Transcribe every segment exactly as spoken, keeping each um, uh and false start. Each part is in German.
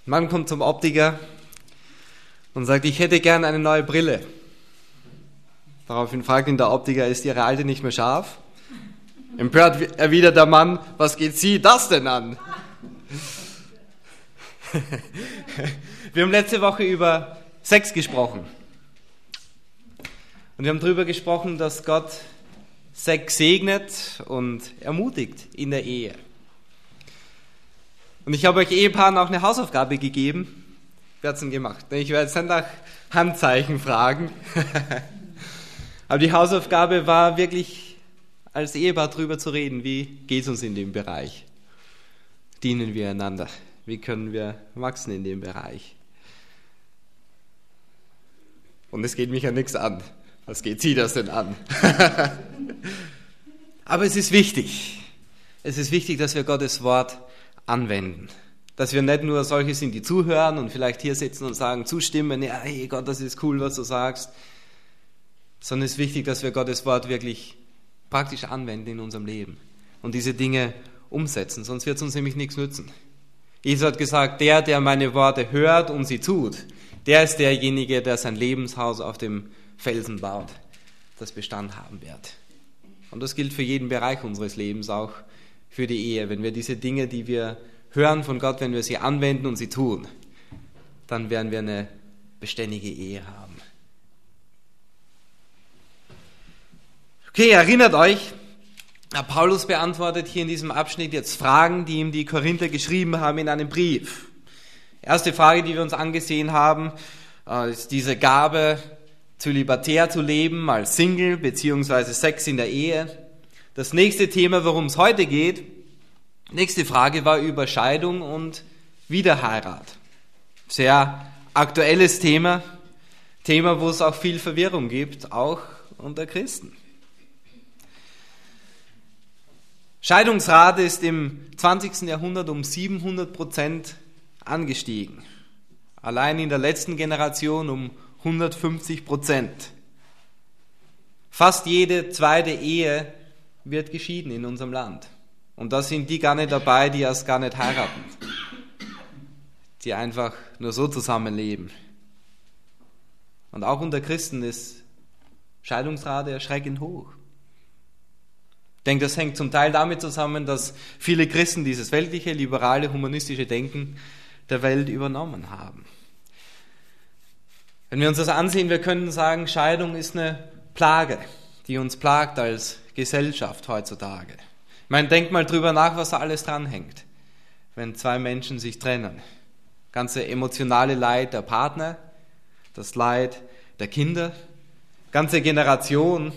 Ein Mann kommt zum Optiker und sagt, ich hätte gern eine neue Brille. Daraufhin fragt ihn der Optiker, ist Ihre alte nicht mehr scharf? Empört erwidert der Mann, was geht Sie das denn an? Wir haben letzte Woche über Sex gesprochen. Und wir haben darüber gesprochen, dass Gott Sex segnet und ermutigt in der Ehe. Und ich habe euch Ehepaaren auch eine Hausaufgabe gegeben. Wer hat es denn gemacht? Ich werde jetzt nicht nach Handzeichen fragen. Aber die Hausaufgabe war wirklich, als Ehepaar darüber zu reden, wie geht es uns in dem Bereich? Dienen wir einander? Wie können wir wachsen in dem Bereich? Und es geht mich ja nichts an. Was geht Sie das denn an? Aber es ist wichtig. Es ist wichtig, dass wir Gottes Wort anwenden. Dass wir nicht nur solche sind, die zuhören und vielleicht hier sitzen und sagen, zustimmen, ja, hey Gott, das ist cool, was du sagst. Sondern es ist wichtig, dass wir Gottes Wort wirklich praktisch anwenden in unserem Leben und diese Dinge umsetzen, sonst wird es uns nämlich nichts nützen. Jesus hat gesagt, der, der meine Worte hört und sie tut, der ist derjenige, der sein Lebenshaus auf dem Felsen baut, das Bestand haben wird. Und das gilt für jeden Bereich unseres Lebens, auch für die Ehe. Wenn wir diese Dinge, die wir hören von Gott, wenn wir sie anwenden und sie tun, dann werden wir eine beständige Ehe haben. Okay, erinnert euch, Paulus beantwortet hier in diesem Abschnitt jetzt Fragen, die ihm die Korinther geschrieben haben in einem Brief. Erste Frage, die wir uns angesehen haben, ist diese Gabe, zölibatär zu leben, als Single, beziehungsweise Sex in der Ehe. Das nächste Thema, worum es heute geht, nächste Frage war über Scheidung und Wiederheirat. Sehr aktuelles Thema, Thema, wo es auch viel Verwirrung gibt, auch unter Christen. Scheidungsrate ist im zwanzigsten Jahrhundert um siebenhundert Prozent angestiegen. Allein in der letzten Generation um hundertfünfzig Prozent. Fast jede zweite Ehe wird geschieden in unserem Land. Und da sind die gar nicht dabei, die erst gar nicht heiraten. Die einfach nur so zusammenleben. Und auch unter Christen ist Scheidungsrate erschreckend hoch. Ich denke, das hängt zum Teil damit zusammen, dass viele Christen dieses weltliche, liberale, humanistische Denken der Welt übernommen haben. Wenn wir uns das ansehen, wir können sagen, Scheidung ist eine Plage, die uns plagt als Gesellschaft heutzutage. Ich meine, denk mal drüber nach, was da alles dranhängt, wenn zwei Menschen sich trennen. Ganze emotionale Leid der Partner, das Leid der Kinder, ganze Generation,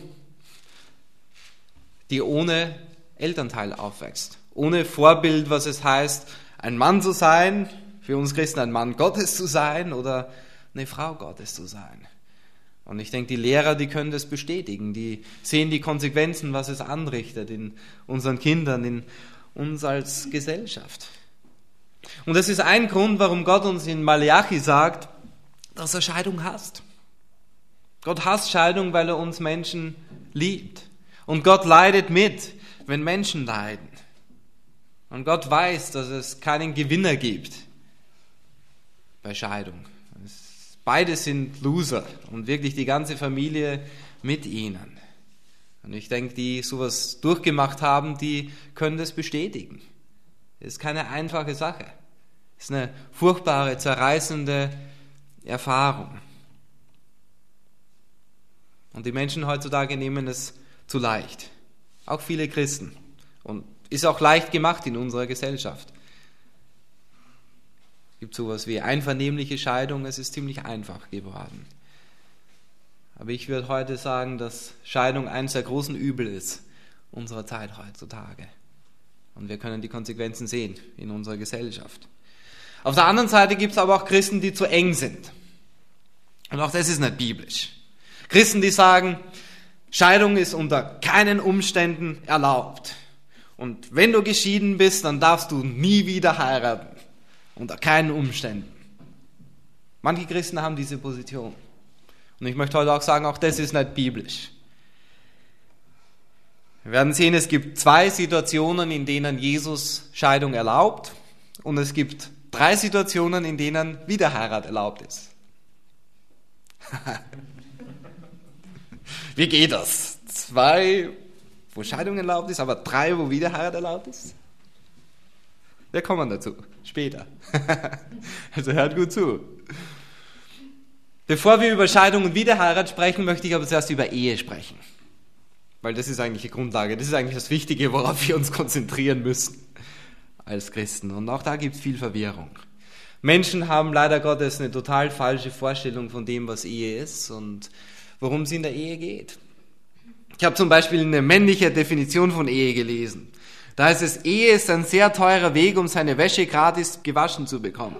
die ohne Elternteil aufwächst, ohne Vorbild, was es heißt, ein Mann zu sein, für uns Christen ein Mann Gottes zu sein oder eine Frau Gottes zu sein. Und ich denke, die Lehrer, die können das bestätigen, die sehen die Konsequenzen, was es anrichtet in unseren Kindern, in uns als Gesellschaft. Und das ist ein Grund, warum Gott uns in Maleachi sagt, dass er Scheidung hasst. Gott hasst Scheidung, weil er uns Menschen liebt. Und Gott leidet mit, wenn Menschen leiden. Und Gott weiß, dass es keinen Gewinner gibt bei Scheidung. Es, beide sind Loser und wirklich die ganze Familie mit ihnen. Und ich denke, die sowas durchgemacht haben, die können das bestätigen. Es ist keine einfache Sache. Es ist eine furchtbare, zerreißende Erfahrung. Und die Menschen heutzutage nehmen es zu leicht. Auch viele Christen. Und ist auch leicht gemacht in unserer Gesellschaft. Es gibt sowas wie einvernehmliche Scheidung, es ist ziemlich einfach geworden. Aber ich würde heute sagen, dass Scheidung eines der großen Übel ist unserer Zeit heutzutage. Und wir können die Konsequenzen sehen in unserer Gesellschaft. Auf der anderen Seite gibt es aber auch Christen, die zu eng sind. Und auch das ist nicht biblisch. Christen, die sagen, Scheidung ist unter keinen Umständen erlaubt. Und wenn du geschieden bist, dann darfst du nie wieder heiraten. Unter keinen Umständen. Manche Christen haben diese Position. Und ich möchte heute auch sagen, auch das ist nicht biblisch. Wir werden sehen, es gibt zwei Situationen, in denen Jesus Scheidung erlaubt. Und es gibt drei Situationen, in denen Wiederheirat erlaubt ist. Wie geht das? Zwei, wo Scheidung erlaubt ist, aber drei, wo Wiederheirat erlaubt ist? Wir kommen dazu, später. Also hört gut zu. Bevor wir über Scheidung und Wiederheirat sprechen, möchte ich aber zuerst über Ehe sprechen. Weil das ist eigentlich die Grundlage, das ist eigentlich das Wichtige, worauf wir uns konzentrieren müssen als Christen. Und auch da gibt es viel Verwirrung. Menschen haben leider Gottes eine total falsche Vorstellung von dem, was Ehe ist und worum es in der Ehe geht. Ich habe zum Beispiel eine männliche Definition von Ehe gelesen. Da heißt es, Ehe ist ein sehr teurer Weg, um seine Wäsche gratis gewaschen zu bekommen.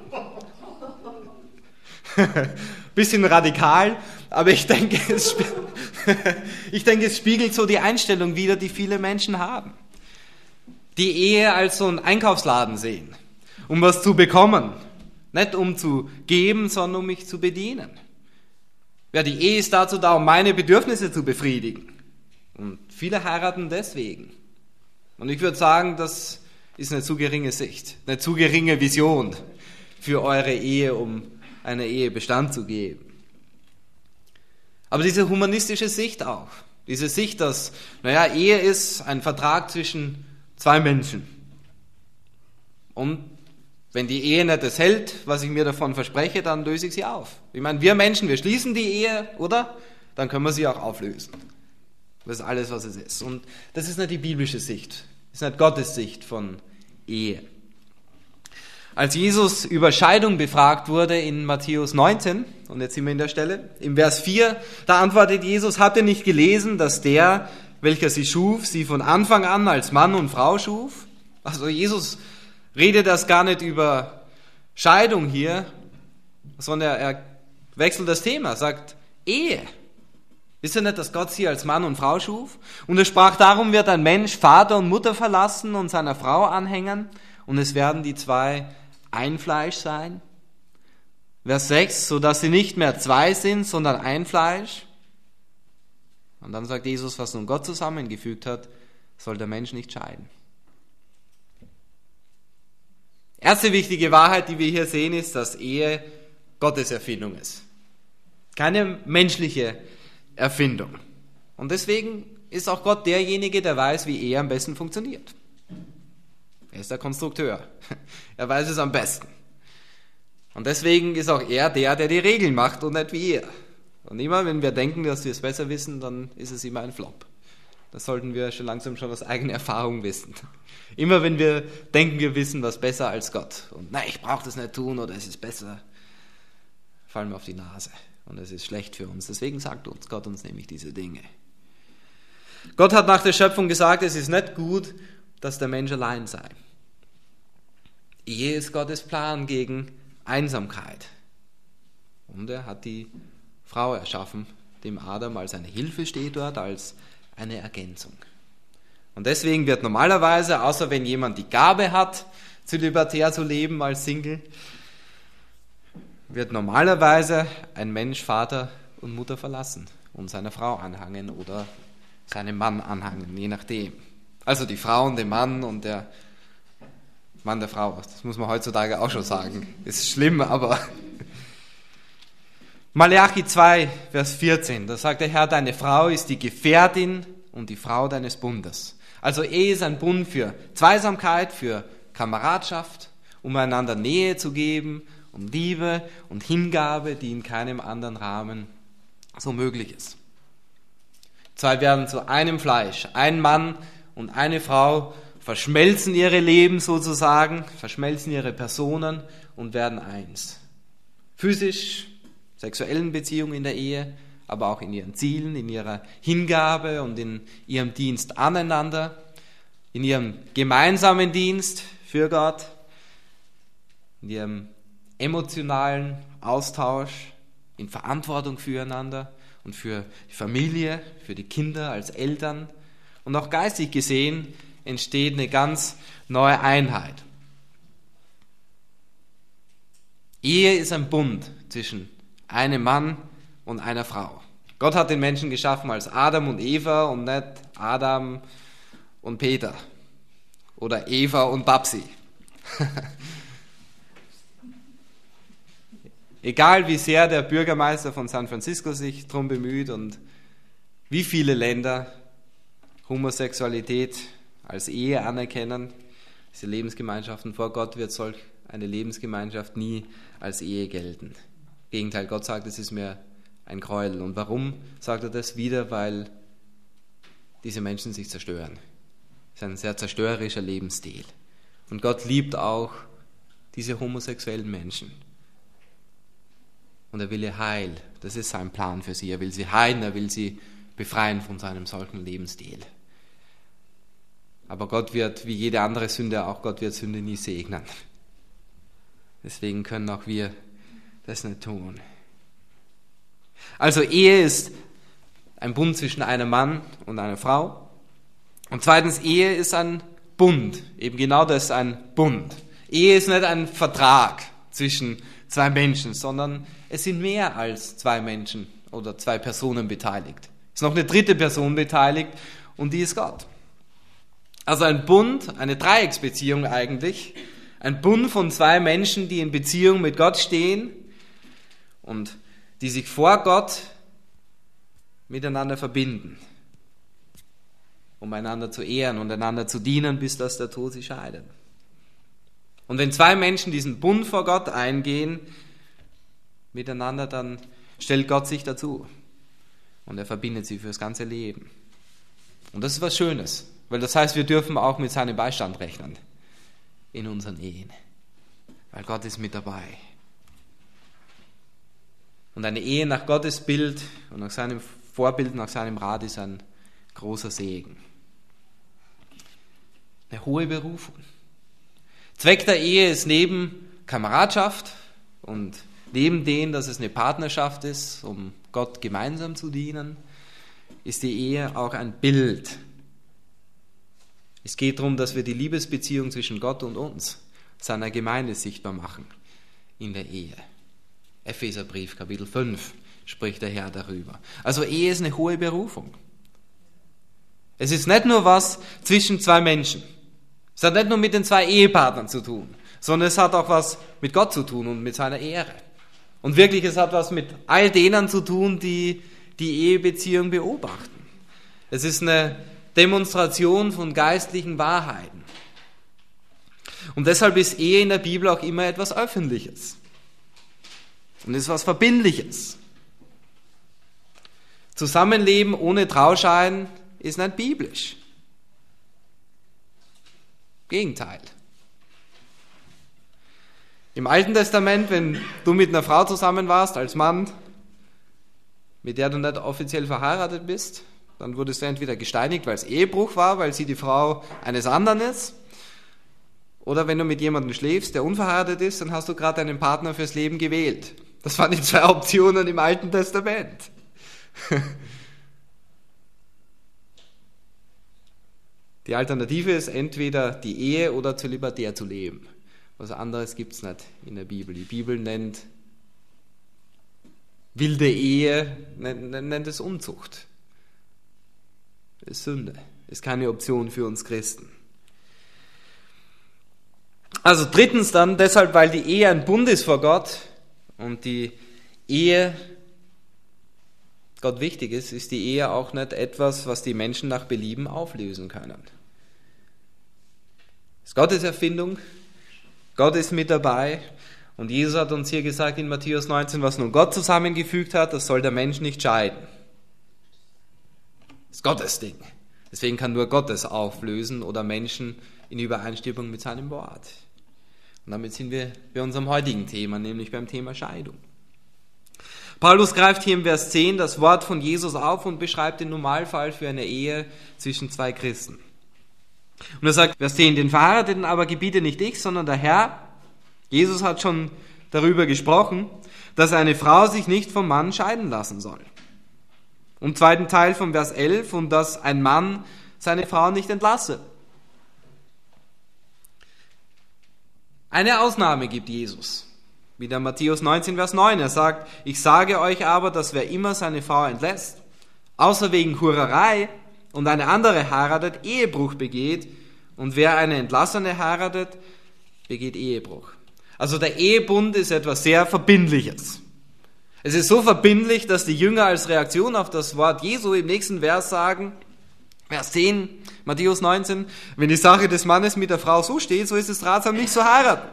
Bisschen radikal, aber ich denke, es, ich denke, es spiegelt so die Einstellung wider, die viele Menschen haben. Die Ehe als so einen Einkaufsladen sehen, um was zu bekommen. Nicht um zu geben, sondern um mich zu bedienen. Ja, die Ehe ist dazu da, um meine Bedürfnisse zu befriedigen. Und viele heiraten deswegen. Und ich würde sagen, das ist eine zu geringe Sicht, eine zu geringe Vision für eure Ehe, um einer Ehe Bestand zu geben. Aber diese humanistische Sicht auch, diese Sicht, dass, naja, Ehe ist ein Vertrag zwischen zwei Menschen. Und wenn die Ehe nicht das hält, was ich mir davon verspreche, dann löse ich sie auf. Ich meine, wir Menschen, wir schließen die Ehe, oder? Dann können wir sie auch auflösen. Das ist alles, was es ist. Und das ist nicht die biblische Sicht. Das ist nicht Gottes Sicht von Ehe. Als Jesus über Scheidung befragt wurde in Matthäus neunzehn, und jetzt sind wir in der Stelle, im Vers vier, da antwortet Jesus, habt ihr nicht gelesen, dass der, welcher sie schuf, sie von Anfang an als Mann und Frau schuf? Also Jesus redet das gar nicht über Scheidung hier, sondern er wechselt das Thema, sagt Ehe. Wisst ihr nicht, dass Gott sie als Mann und Frau schuf? Und er sprach, darum wird ein Mensch Vater und Mutter verlassen und seiner Frau anhängen und es werden die zwei ein Fleisch sein. Vers sechs, so dass sie nicht mehr zwei sind, sondern ein Fleisch. Und dann sagt Jesus, was nun Gott zusammengefügt hat, soll der Mensch nicht scheiden. Erste wichtige Wahrheit, die wir hier sehen, ist, dass Ehe Gottes Erfindung ist. Keine menschliche Erfindung. Und deswegen ist auch Gott derjenige, der weiß, wie Ehe am besten funktioniert. Er ist der Konstrukteur. Er weiß es am besten. Und deswegen ist auch er der, der die Regeln macht und nicht wie ihr. Und immer, wenn wir denken, dass wir es besser wissen, dann ist es immer ein Flop. Das sollten wir schon langsam schon aus eigener Erfahrung wissen. Immer wenn wir denken, wir wissen was besser als Gott. Und nein, ich brauche das nicht tun oder es ist besser, fallen wir auf die Nase. Und es ist schlecht für uns. Deswegen sagt uns Gott uns nämlich diese Dinge. Gott hat nach der Schöpfung gesagt, es ist nicht gut, dass der Mensch allein sei. Ehe ist Gottes Plan gegen Einsamkeit. Und er hat die Frau erschaffen, dem Adam als eine Hilfe steht dort, als eine Ergänzung. Und deswegen wird normalerweise, außer wenn jemand die Gabe hat, zölibatär zu leben als Single, wird normalerweise ein Mensch Vater und Mutter verlassen und seiner Frau anhangen oder seinem Mann anhangen, je nachdem. Also die Frau und den Mann und der Mann der Frau. Das muss man heutzutage auch schon sagen. Ist schlimm, aber... Malachi zwei, Vers vierzehn, da sagt der Herr, deine Frau ist die Gefährtin und die Frau deines Bundes. Also Ehe ist ein Bund für Zweisamkeit, für Kameradschaft, um einander Nähe zu geben, um Liebe und Hingabe, die in keinem anderen Rahmen so möglich ist. Zwei werden zu einem Fleisch, ein Mann und eine Frau verschmelzen ihre Leben sozusagen, verschmelzen ihre Personen und werden eins. Physisch, sexuellen Beziehungen in der Ehe, aber auch in ihren Zielen, in ihrer Hingabe und in ihrem Dienst aneinander, in ihrem gemeinsamen Dienst für Gott, in ihrem emotionalen Austausch, in Verantwortung füreinander und für die Familie, für die Kinder als Eltern. Und auch geistig gesehen entsteht eine ganz neue Einheit. Ehe ist ein Bund zwischen einem Mann und einer Frau. Gott hat den Menschen geschaffen als Adam und Eva und nicht Adam und Peter oder Eva und Babsi. Egal wie sehr der Bürgermeister von San Francisco sich darum bemüht und wie viele Länder Homosexualität als Ehe anerkennen, diese Lebensgemeinschaften vor Gott wird solch eine Lebensgemeinschaft nie als Ehe gelten. Im Gegenteil, Gott sagt, es ist mir ein Gräuel. Und warum sagt er das wieder? Weil diese Menschen sich zerstören. Es ist ein sehr zerstörerischer Lebensstil. Und Gott liebt auch diese homosexuellen Menschen. Und er will ihr Heil. Das ist sein Plan für sie. Er will sie heilen, er will sie befreien von seinem solchen Lebensstil. Aber Gott wird, wie jede andere Sünde, auch Gott wird Sünde nie segnen. Deswegen können auch wir das nicht tun. Also Ehe ist ein Bund zwischen einem Mann und einer Frau. Und zweitens, Ehe ist ein Bund. Eben genau das, ein Bund. Ehe ist nicht ein Vertrag zwischen zwei Menschen, sondern es sind mehr als zwei Menschen oder zwei Personen beteiligt. Es ist noch eine dritte Person beteiligt und die ist Gott. Also ein Bund, eine Dreiecksbeziehung eigentlich, ein Bund von zwei Menschen, die in Beziehung mit Gott stehen und die sich vor Gott miteinander verbinden, um einander zu ehren und einander zu dienen, bis dass der Tod sie scheidet. Und wenn zwei Menschen diesen Bund vor Gott eingehen miteinander, dann stellt Gott sich dazu und er verbindet sie fürs ganze Leben. Und das ist was Schönes, weil das heißt, wir dürfen auch mit seinem Beistand rechnen in unseren Ehen, weil Gott ist mit dabei. Und eine Ehe nach Gottes Bild und nach seinem Vorbild, nach seinem Rat ist ein großer Segen. Eine hohe Berufung. Zweck der Ehe ist neben Kameradschaft und neben dem, dass es eine Partnerschaft ist, um Gott gemeinsam zu dienen, ist die Ehe auch ein Bild. Es geht darum, dass wir die Liebesbeziehung zwischen Gott und uns, seiner Gemeinde, sichtbar machen in der Ehe. Epheserbrief, Kapitel fünf, spricht der Herr darüber. Also Ehe ist eine hohe Berufung. Es ist nicht nur was zwischen zwei Menschen. Es hat nicht nur mit den zwei Ehepartnern zu tun, sondern es hat auch was mit Gott zu tun und mit seiner Ehre. Und wirklich, es hat was mit all denen zu tun, die die Ehebeziehung beobachten. Es ist eine Demonstration von geistlichen Wahrheiten. Und deshalb ist Ehe in der Bibel auch immer etwas Öffentliches. Und ist was Verbindliches. Zusammenleben ohne Trauschein ist nicht biblisch. Gegenteil. Im Alten Testament, wenn du mit einer Frau zusammen warst, als Mann, mit der du nicht offiziell verheiratet bist, dann wurdest du entweder gesteinigt, weil es Ehebruch war, weil sie die Frau eines anderen ist, oder wenn du mit jemandem schläfst, der unverheiratet ist, dann hast du gerade deinen Partner fürs Leben gewählt. Das waren die zwei Optionen im Alten Testament. Die Alternative ist entweder die Ehe oder zölibatär zu leben. Was anderes gibt es nicht in der Bibel. Die Bibel nennt wilde Ehe, nennt, nennt es Unzucht. Das ist Sünde. Das ist keine Option für uns Christen. Also drittens dann, deshalb, weil die Ehe ein Bund ist vor Gott und die Ehe Gott wichtig ist, ist die Ehe auch nicht etwas, was die Menschen nach Belieben auflösen können. Es ist Gottes Erfindung, Gott ist mit dabei und Jesus hat uns hier gesagt in Matthäus neunzehn, was nun Gott zusammengefügt hat, das soll der Mensch nicht scheiden. Das ist Gottes Ding. Deswegen kann nur Gott es auflösen oder Menschen in Übereinstimmung mit seinem Wort. Und damit sind wir bei unserem heutigen Thema, nämlich beim Thema Scheidung. Paulus greift hier im Vers zehn das Wort von Jesus auf und beschreibt den Normalfall für eine Ehe zwischen zwei Christen. Und er sagt, Vers zehn, den Verheirateten aber gebiete nicht ich, sondern der Herr. Jesus hat schon darüber gesprochen, dass eine Frau sich nicht vom Mann scheiden lassen soll. Und im zweiten Teil von Vers elf, und dass ein Mann seine Frau nicht entlasse. Eine Ausnahme gibt Jesus. Wieder Matthäus neunzehn, Vers neun. Er sagt, ich sage euch aber, dass wer immer seine Frau entlässt, außer wegen Hurerei und eine andere heiratet, Ehebruch begeht, und wer eine Entlassene heiratet, begeht Ehebruch. Also der Ehebund ist etwas sehr Verbindliches. Es ist so verbindlich, dass die Jünger als Reaktion auf das Wort Jesu im nächsten Vers sagen, Vers zehn, Matthäus neunzehn, wenn die Sache des Mannes mit der Frau so steht, so ist es ratsam, nicht zu heiraten.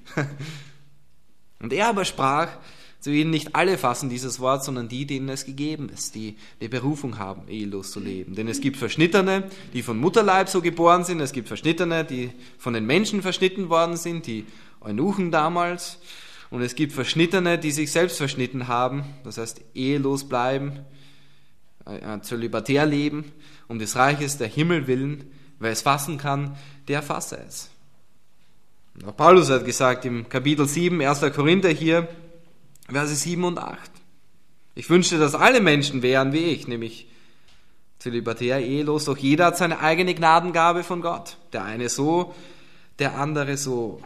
Und er aber sprach zu ihnen, nicht alle fassen dieses Wort, sondern die, denen es gegeben ist, die die Berufung haben, ehelos zu leben. Denn es gibt Verschnittene, die von Mutterleib so geboren sind, es gibt Verschnittene, die von den Menschen verschnitten worden sind, die Eunuchen damals, und es gibt Verschnittene, die sich selbst verschnitten haben, das heißt ehelos bleiben, äh, zölibatär leben, um des Reiches der Himmel willen. Wer es fassen kann, der fasse es. Und auch Paulus hat gesagt im Kapitel sieben, erster Korinther hier, Verse sieben und acht. Ich wünschte, dass alle Menschen wären wie ich, nämlich zölibatär, ehelos, doch jeder hat seine eigene Gnadengabe von Gott. Der eine so, der andere so.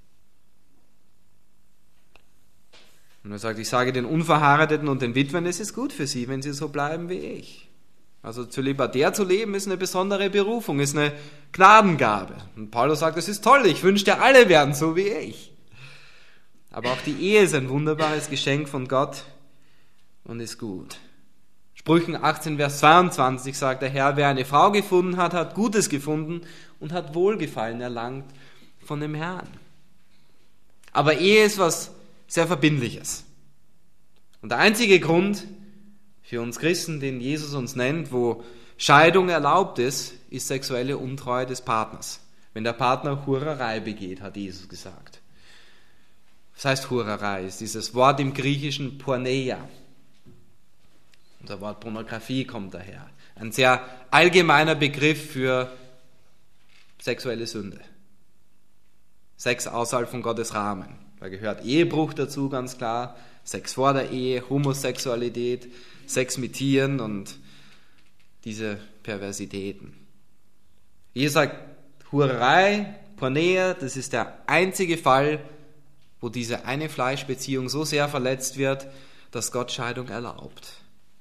Und er sagt, ich sage den Unverheirateten und den Witwen, es ist gut für sie, wenn sie so bleiben wie ich. Also zölibatär zu leben ist eine besondere Berufung, ist eine Gnadengabe. Und Paulus sagt, es ist toll, ich wünschte, alle wären so wie ich. Aber auch die Ehe ist ein wunderbares Geschenk von Gott und ist gut. Sprüchen achtzehn, Vers zweiundzwanzig sagt der Herr, wer eine Frau gefunden hat, hat Gutes gefunden und hat Wohlgefallen erlangt von dem Herrn. Aber Ehe ist was sehr Verbindliches. Und der einzige Grund für uns Christen, den Jesus uns nennt, wo Scheidung erlaubt ist, ist sexuelle Untreue des Partners. Wenn der Partner Hurerei begeht, hat Jesus gesagt. Was heißt Hurerei? Ist dieses Wort im Griechischen Porneia. Unser Wort Pornografie kommt daher. Ein sehr allgemeiner Begriff für sexuelle Sünde. Sex außerhalb von Gottes Rahmen. Da gehört Ehebruch dazu, ganz klar. Sex vor der Ehe, Homosexualität, Sex mit Tieren und diese Perversitäten. Jesus sagt, Hurerei, Porneia, das ist der einzige Fall, wo diese eine Fleischbeziehung so sehr verletzt wird, dass Gott Scheidung erlaubt.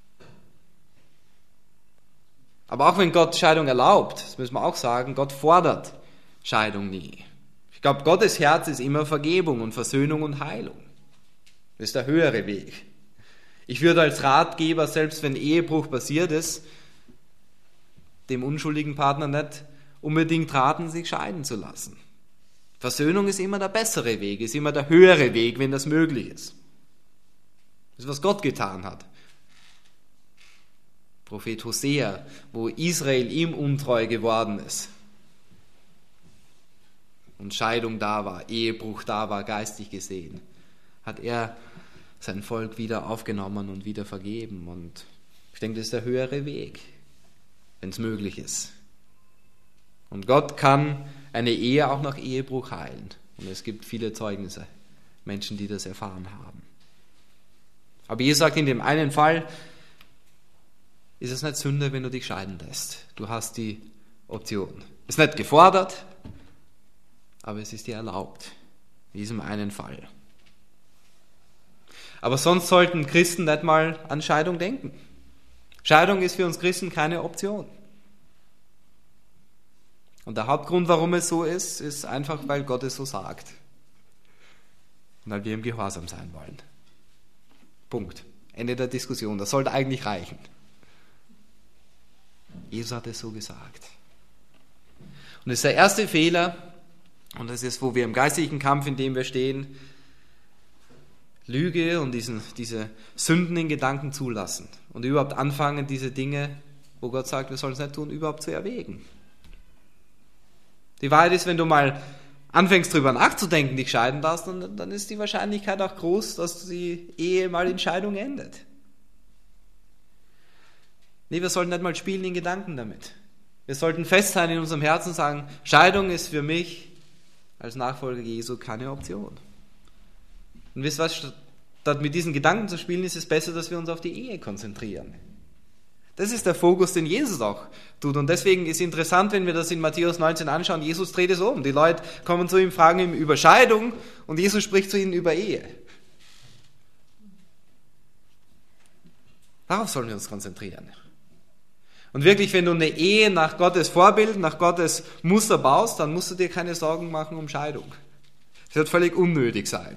Aber auch wenn Gott Scheidung erlaubt, das müssen wir auch sagen, Gott fordert Scheidung nie. Ich glaube, Gottes Herz ist immer Vergebung und Versöhnung und Heilung. Das ist der höhere Weg. Ich würde als Ratgeber, selbst wenn Ehebruch passiert ist, dem unschuldigen Partner nicht unbedingt raten, sich scheiden zu lassen. Versöhnung ist immer der bessere Weg, ist immer der höhere Weg, wenn das möglich ist. Das ist, was Gott getan hat. Prophet Hosea, wo Israel ihm untreu geworden ist und Scheidung da war, Ehebruch da war, geistig gesehen, hat er sein Volk wieder aufgenommen und wieder vergeben. Und ich denke, das ist der höhere Weg, wenn es möglich ist. Und Gott kann eine Ehe auch nach Ehebruch heilen. Und es gibt viele Zeugnisse, Menschen, die das erfahren haben. Aber Jesus sagt, in dem einen Fall ist es nicht Sünde, wenn du dich scheiden lässt. Du hast die Option. Es ist nicht gefordert, aber es ist dir erlaubt. In diesem einen Fall. Aber sonst sollten Christen nicht mal an Scheidung denken. Scheidung ist für uns Christen keine Option. Und der Hauptgrund, warum es so ist, ist einfach, weil Gott es so sagt. Und weil wir ihm gehorsam sein wollen. Punkt. Ende der Diskussion. Das sollte eigentlich reichen. Jesus hat es so gesagt. Und das ist der erste Fehler, und das ist, wo wir im geistlichen Kampf, in dem wir stehen, Lüge und diesen, diese Sünden in Gedanken zulassen und überhaupt anfangen, diese Dinge, wo Gott sagt, wir sollen es nicht tun, überhaupt zu erwägen. Die Wahrheit ist, wenn du mal anfängst, darüber nachzudenken, dich scheiden darfst, dann, dann ist die Wahrscheinlichkeit auch groß, dass die Ehe mal in Scheidung endet. Nee, wir sollten nicht mal spielen in Gedanken damit. Wir sollten fest sein in unserem Herzen und sagen, Scheidung ist für mich als Nachfolger Jesu keine Option. Und wisst ihr was, statt mit diesen Gedanken zu spielen, ist es besser, dass wir uns auf die Ehe konzentrieren. Das ist der Fokus, den Jesus auch tut. Und deswegen ist es interessant, wenn wir das in Matthäus neunzehn anschauen, Jesus dreht es um. Die Leute kommen zu ihm, fragen ihm über Scheidung und Jesus spricht zu ihnen über Ehe. Darauf sollen wir uns konzentrieren. Und wirklich, wenn du eine Ehe nach Gottes Vorbild, nach Gottes Muster baust, dann musst du dir keine Sorgen machen um Scheidung. Es wird völlig unnötig sein.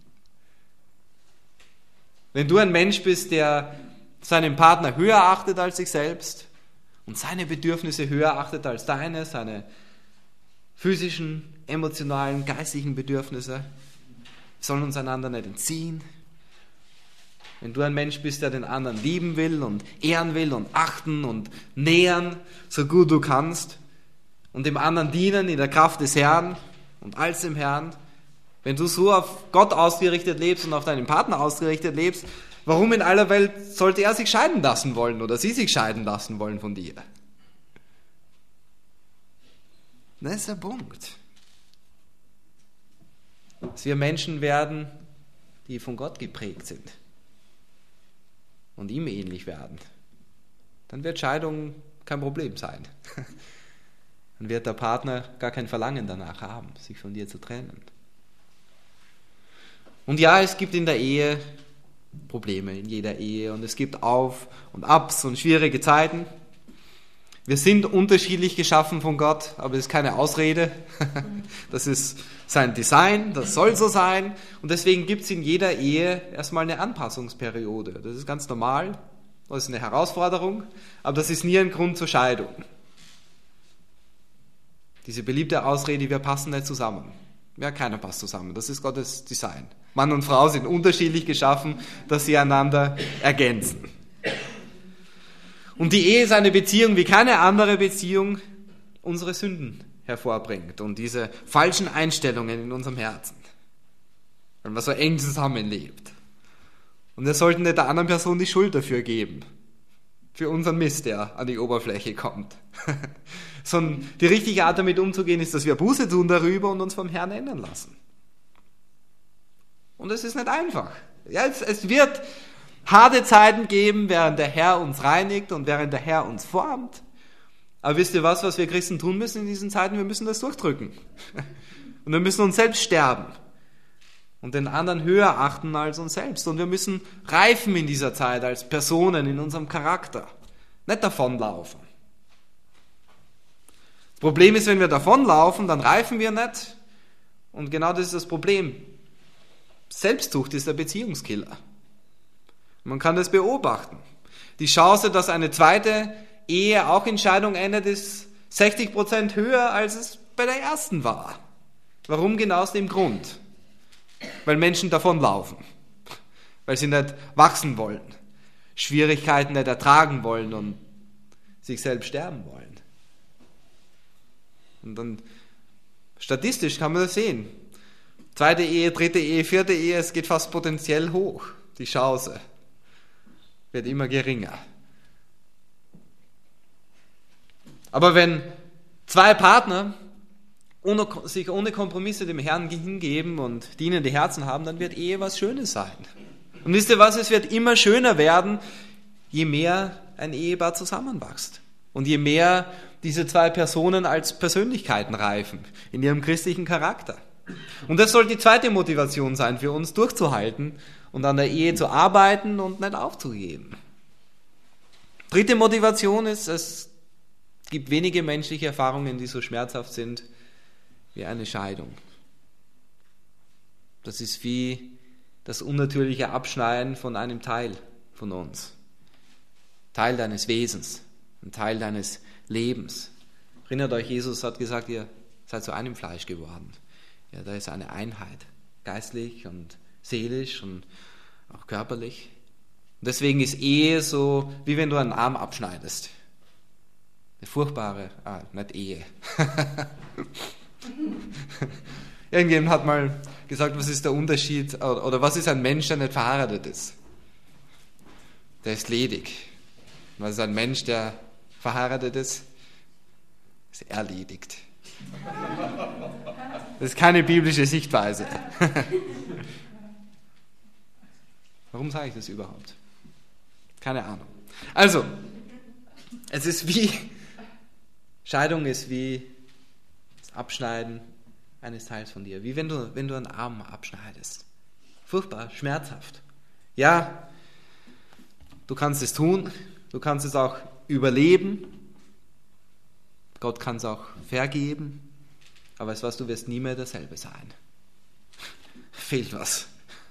Wenn du ein Mensch bist, der seinen Partner höher achtet als sich selbst und seine Bedürfnisse höher achtet als deine, seine physischen, emotionalen, geistlichen Bedürfnisse, wir sollen uns einander nicht entziehen. Wenn du ein Mensch bist, der den anderen lieben will und ehren will und achten und nähern, so gut du kannst, und dem anderen dienen in der Kraft des Herrn und als dem Herrn, wenn du so auf Gott ausgerichtet lebst und auf deinen Partner ausgerichtet lebst, warum in aller Welt sollte er sich scheiden lassen wollen oder sie sich scheiden lassen wollen von dir? Das ist der Punkt. Dass wir Menschen werden, die von Gott geprägt sind und ihm ähnlich werden, dann wird Scheidung kein Problem sein. Dann wird der Partner gar kein Verlangen danach haben, sich von dir zu trennen. Und ja, es gibt in der Ehe Probleme, in jeder Ehe, und es gibt Auf und Abs und schwierige Zeiten. Wir sind unterschiedlich geschaffen von Gott, aber das ist keine Ausrede. Das ist sein Design, das soll so sein. Und deswegen gibt es in jeder Ehe erstmal eine Anpassungsperiode. Das ist ganz normal, das ist eine Herausforderung, aber das ist nie ein Grund zur Scheidung. Diese beliebte Ausrede, wir passen nicht zusammen. Ja, keiner passt zusammen, das ist Gottes Design. Mann und Frau sind unterschiedlich geschaffen, dass sie einander ergänzen. Und die Ehe ist eine Beziehung wie keine andere Beziehung unsere Sünden hervorbringt und diese falschen Einstellungen in unserem Herzen, weil man so eng zusammenlebt. Und wir sollten nicht der anderen Person die Schuld dafür geben, für unseren Mist, der an die Oberfläche kommt. Sondern die richtige Art damit umzugehen ist, dass wir Buße tun darüber und uns vom Herrn ändern lassen. Und es ist nicht einfach. Ja, es, es wird harte Zeiten geben, während der Herr uns reinigt und während der Herr uns formt. Aber wisst ihr was, was wir Christen tun müssen in diesen Zeiten? Wir müssen das durchdrücken. Und wir müssen uns selbst sterben und den anderen höher achten als uns selbst. Und wir müssen reifen in dieser Zeit als Personen in unserem Charakter. Nicht davonlaufen. Das Problem ist, wenn wir davonlaufen, dann reifen wir nicht. Und genau das ist das Problem. Selbstsucht ist der Beziehungskiller. Man kann das beobachten. Die Chance, dass eine zweite Ehe auch in Scheidung endet, ist sechzig Prozent höher, als es bei der ersten war. Warum? Genau aus dem Grund. Weil Menschen davonlaufen. Weil sie nicht wachsen wollen. Schwierigkeiten nicht ertragen wollen und sich selbst sterben wollen. Und dann, statistisch kann man das sehen. Zweite Ehe, dritte Ehe, vierte Ehe, es geht fast potenziell hoch. Die Chance wird immer geringer. Aber wenn zwei Partner ohne, sich ohne Kompromisse dem Herrn hingeben und dienende Herzen haben, dann wird Ehe was Schönes sein. Und wisst ihr was, es wird immer schöner werden, je mehr ein Ehepaar zusammenwächst. Und je mehr diese zwei Personen als Persönlichkeiten reifen, in ihrem christlichen Charakter. Und das soll die zweite Motivation sein, für uns durchzuhalten und an der Ehe zu arbeiten und nicht aufzugeben. Dritte Motivation ist, es gibt wenige menschliche Erfahrungen, die so schmerzhaft sind wie eine Scheidung. Das ist wie das unnatürliche Abschneiden von einem Teil von uns. Teil deines Wesens, ein Teil deines Lebens. Erinnert euch, Jesus hat gesagt, ihr seid zu einem Fleisch geworden. Ja, da ist eine Einheit, geistlich und seelisch und auch körperlich. Und deswegen ist Ehe so, wie wenn du einen Arm abschneidest. Eine furchtbare, ah, nicht Ehe. Irgendjemand hat mal gesagt, was ist der Unterschied, oder, oder was ist ein Mensch, der nicht verheiratet ist? Der ist ledig. Was ist ein Mensch, der verheiratet ist? Ist erledigt. Das ist keine biblische Sichtweise. Warum sage ich das überhaupt? Keine Ahnung. Also, es ist wie, Scheidung ist wie das Abschneiden eines Teils von dir. Wie wenn du, wenn du einen Arm abschneidest. Furchtbar, schmerzhaft. Ja, du kannst es tun, du kannst es auch überleben. Gott kann es auch vergeben. Aber weißt du was, du wirst nie mehr derselbe sein. fehlt was.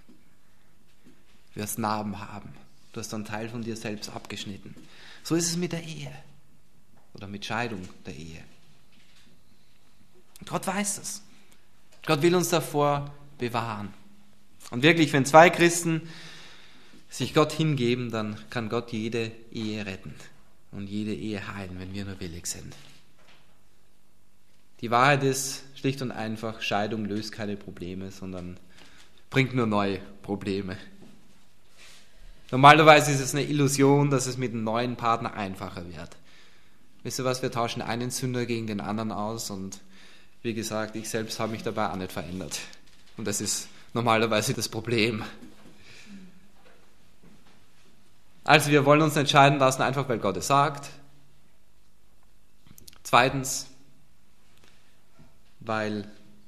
Du wirst Narben haben. Du hast einen Teil von dir selbst abgeschnitten. So ist es mit der Ehe oder mit Scheidung der Ehe. Und Gott weiß das. Gott will uns davor bewahren. Und wirklich, wenn zwei Christen sich Gott hingeben, dann kann Gott jede Ehe retten und jede Ehe heilen, wenn wir nur willig sind. Die Wahrheit ist schlicht und einfach, Scheidung löst keine Probleme, sondern bringt nur neue Probleme. Normalerweise ist es eine Illusion, dass es mit einem neuen Partner einfacher wird. Wisst ihr was, wir tauschen einen Sünder gegen den anderen aus und wie gesagt, ich selbst habe mich dabei auch nicht verändert. Und das ist normalerweise das Problem. Also wir wollen uns entscheiden lassen, einfach weil Gott es sagt. Zweitens, weil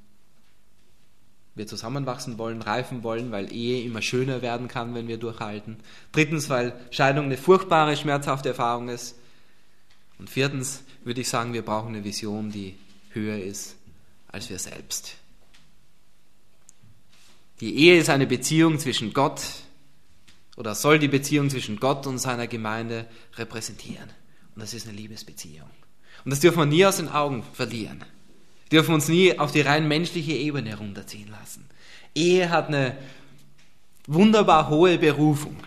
wir zusammenwachsen wollen, reifen wollen, weil Ehe immer schöner werden kann, wenn wir durchhalten. Drittens, weil Scheidung eine furchtbare, schmerzhafte Erfahrung ist. Und viertens würde ich sagen, wir brauchen eine Vision, die höher ist als wir selbst. Die Ehe ist eine Beziehung zwischen Gott oder soll die Beziehung zwischen Gott und seiner Gemeinde repräsentieren. Und das ist eine Liebesbeziehung. Und das dürfen wir nie aus den Augen verlieren. Wir dürfen uns nie auf die rein menschliche Ebene herunterziehen lassen. Ehe hat eine wunderbar hohe Berufung.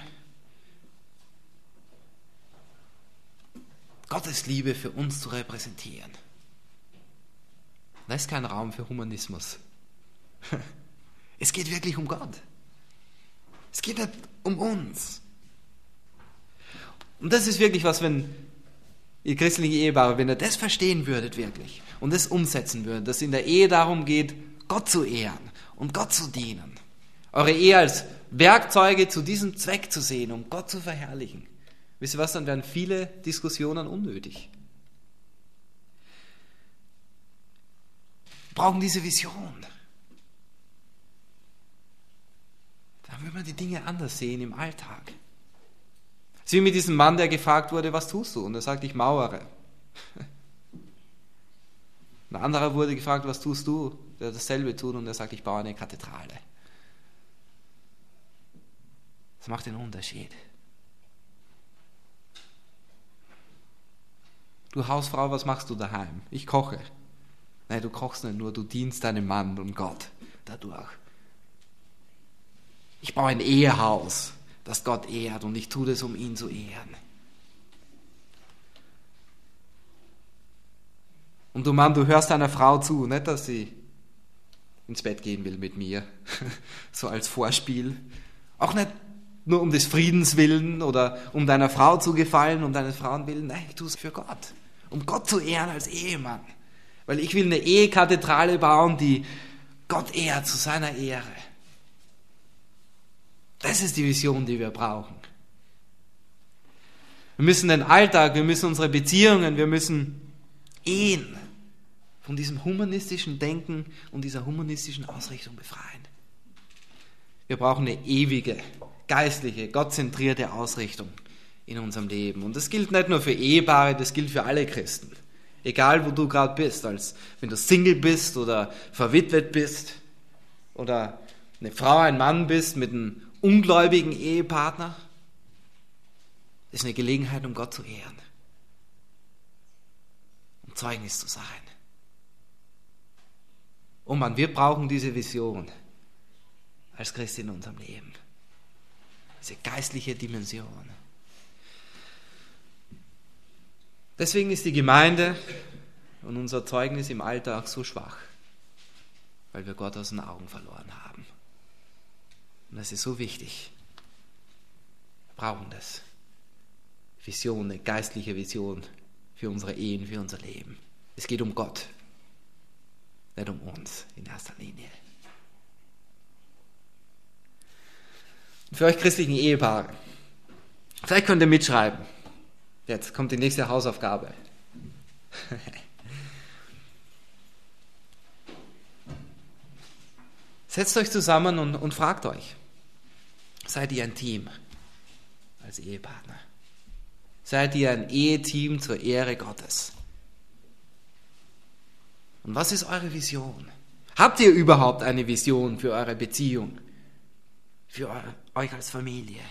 Gottes Liebe für uns zu repräsentieren. Da ist kein Raum für Humanismus. Es geht wirklich um Gott. Es geht nicht um uns. Und das ist wirklich was, wenn ihr christliche Ehepaare, wenn ihr das verstehen würdet wirklich und das umsetzen würdet, dass es in der Ehe darum geht, Gott zu ehren und Gott zu dienen. Eure Ehe als Werkzeuge zu diesem Zweck zu sehen, um Gott zu verherrlichen. Wisst ihr was, dann werden viele Diskussionen unnötig. Wir brauchen diese Vision. Dann wird man die Dinge anders sehen im Alltag. Es ist wie mit diesem Mann, der gefragt wurde, was tust du? Und er sagt, ich mauere. Ein anderer wurde gefragt, was tust du? Der dasselbe tut und er sagt, ich baue eine Kathedrale. Das macht den Unterschied. Du Hausfrau, was machst du daheim? Ich koche. Nein, du kochst nicht nur, du dienst deinem Mann und Gott dadurch. Ich baue ein Ehehaus, das Gott ehrt und ich tue das, um ihn zu ehren. Und du Mann, du hörst deiner Frau zu, nicht, dass sie ins Bett gehen will mit mir, so als Vorspiel. Auch nicht nur um des Friedens willen oder um deiner Frau zu gefallen, um deines Frauen willen. Nein, ich tue es für Gott, um Gott zu ehren als Ehemann. Weil ich will eine Ehekathedrale bauen, die Gott ehrt zu seiner Ehre. Das ist die Vision, die wir brauchen. Wir müssen den Alltag, wir müssen unsere Beziehungen, wir müssen Ehen von diesem humanistischen Denken und dieser humanistischen Ausrichtung befreien. Wir brauchen eine ewige, geistliche, gottzentrierte Ausrichtung in unserem Leben. Und das gilt nicht nur für Ehepaare, das gilt für alle Christen. Egal, wo du gerade bist, als wenn du Single bist oder verwitwet bist oder eine Frau, ein Mann bist mit einem ungläubigen Ehepartner, ist eine Gelegenheit, um Gott zu ehren, um Zeugnis zu sein. Oh Mann, wir brauchen diese Vision als Christen in unserem Leben. Diese geistliche Dimension. Deswegen ist die Gemeinde und unser Zeugnis im Alltag so schwach, weil wir Gott aus den Augen verloren haben. Und das ist so wichtig. Wir brauchen das. Vision, eine geistliche Vision für unsere Ehen, für unser Leben. Es geht um Gott, nicht um uns in erster Linie. Und für euch christlichen Ehepaare, vielleicht könnt ihr mitschreiben. Jetzt kommt die nächste Hausaufgabe. Setzt euch zusammen und, und fragt euch, seid ihr ein Team als Ehepartner? Seid ihr ein Eheteam zur Ehre Gottes? Und was ist eure Vision? Habt ihr überhaupt eine Vision für eure Beziehung? Für eure, euch als Familie?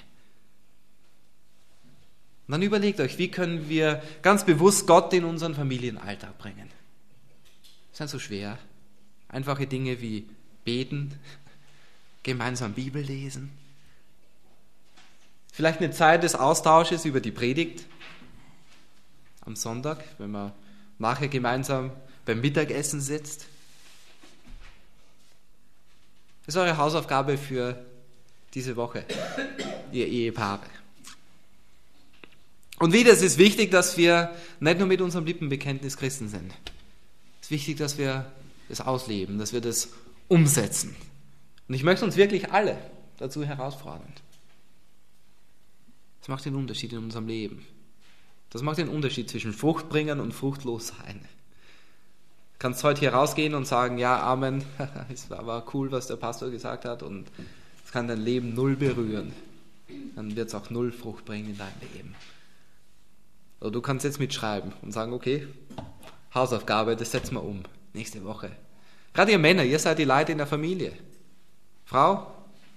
Und dann überlegt euch, wie können wir ganz bewusst Gott in unseren Familienalltag bringen? Das ist nicht so schwer. Einfache Dinge wie beten, gemeinsam Bibel lesen. Vielleicht eine Zeit des Austausches über die Predigt am Sonntag, wenn man nachher gemeinsam beim Mittagessen sitzt. Das ist eure Hausaufgabe für diese Woche, ihr Ehepaare. Und wieder, es ist wichtig, dass wir nicht nur mit unserem Lippenbekenntnis Christen sind. Es ist wichtig, dass wir das ausleben, dass wir das umsetzen. Und ich möchte uns wirklich alle dazu herausfordern. Das macht den Unterschied in unserem Leben. Das macht den Unterschied zwischen Fruchtbringern und fruchtlos sein. Du kannst heute hier rausgehen und sagen, ja, Amen, es war cool, was der Pastor gesagt hat, und es kann dein Leben null berühren. Dann wird es auch null Frucht bringen in deinem Leben. Oder du kannst jetzt mitschreiben und sagen, okay, Hausaufgabe, das setzen wir um, nächste Woche. Gerade ihr Männer, ihr seid die Leute in der Familie. Frau,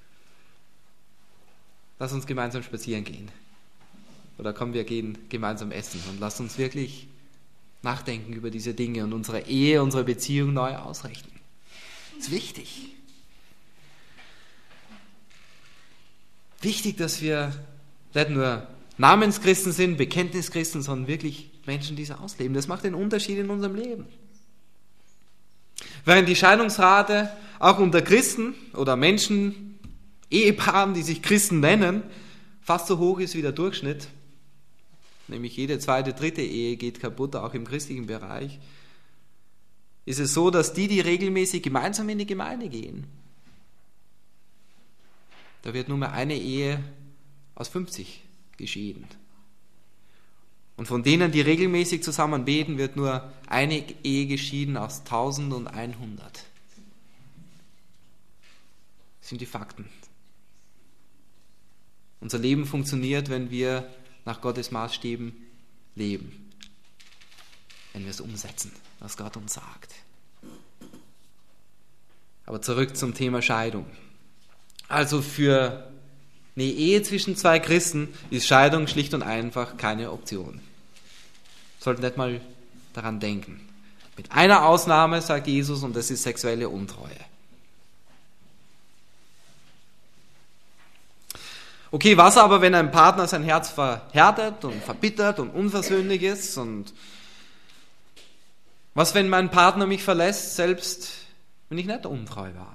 lass uns gemeinsam spazieren gehen. Oder komm, wir gehen gemeinsam essen und lass uns wirklich nachdenken über diese Dinge und unsere Ehe, unsere Beziehung neu ausrichten. Das ist wichtig. Wichtig, dass wir nicht nur Namenschristen sind, Bekenntnischristen, sondern wirklich Menschen, die es ausleben. Das macht den Unterschied in unserem Leben. Während die Scheidungsrate auch unter Christen oder Menschen, Ehepaaren, die sich Christen nennen, fast so hoch ist wie der Durchschnitt, nämlich jede zweite, dritte Ehe geht kaputt, auch im christlichen Bereich, ist es so, dass die, die regelmäßig gemeinsam in die Gemeinde gehen, da wird nur mehr eine Ehe aus fünfzig geschieden. Und von denen, die regelmäßig zusammen beten, wird nur eine Ehe geschieden aus tausendeinhundert. Das sind die Fakten. Unser Leben funktioniert, wenn wir nach Gottes Maßstäben leben. Wenn wir es umsetzen, was Gott uns sagt. Aber zurück zum Thema Scheidung. Also für eine Ehe zwischen zwei Christen ist Scheidung schlicht und einfach keine Option. Wir sollten nicht mal daran denken. Mit einer Ausnahme, sagt Jesus, und das ist sexuelle Untreue. Okay, was aber, wenn ein Partner sein Herz verhärtet und verbittert und unversöhnlich ist? Und was, wenn mein Partner mich verlässt, selbst wenn ich nicht untreu war?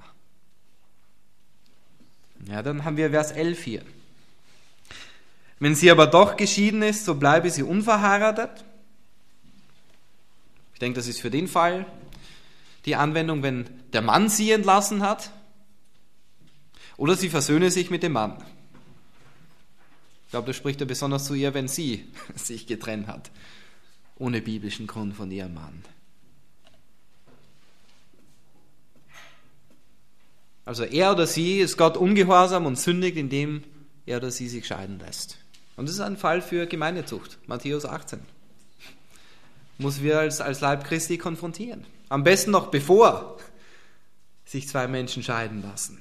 Ja, dann haben wir Vers elf hier. Wenn sie aber doch geschieden ist, so bleibe sie unverheiratet. Ich denke, das ist für den Fall die Anwendung, wenn der Mann sie entlassen hat. Oder sie versöhne sich mit dem Mann. Ich glaube, das spricht ja besonders zu ihr, wenn sie sich getrennt hat. Ohne biblischen Grund von ihrem Mann. Also er oder sie ist Gott ungehorsam und sündigt, indem er oder sie sich scheiden lässt. Und das ist ein Fall für Gemeindezucht. Matthäus achtzehn. Muss wir als, als Leib Christi konfrontieren. Am besten noch bevor sich zwei Menschen scheiden lassen.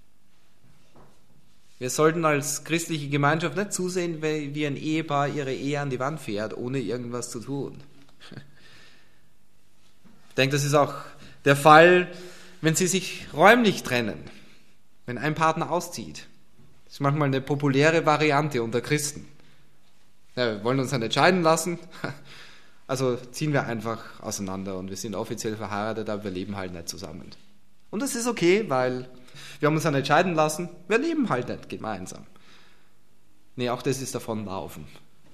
Wir sollten als christliche Gemeinschaft nicht zusehen, wie ein Ehepaar ihre Ehe an die Wand fährt, ohne irgendwas zu tun. Ich denke, das ist auch der Fall, wenn sie sich räumlich trennen, wenn ein Partner auszieht. Das ist manchmal eine populäre Variante unter Christen. Ja, wir wollen uns ja nicht scheiden lassen, also ziehen wir einfach auseinander und wir sind offiziell verheiratet, aber wir leben halt nicht zusammen. Und das ist okay, weil wir haben uns ja nicht scheiden lassen, wir leben halt nicht gemeinsam. Nee, auch das ist davonlaufen.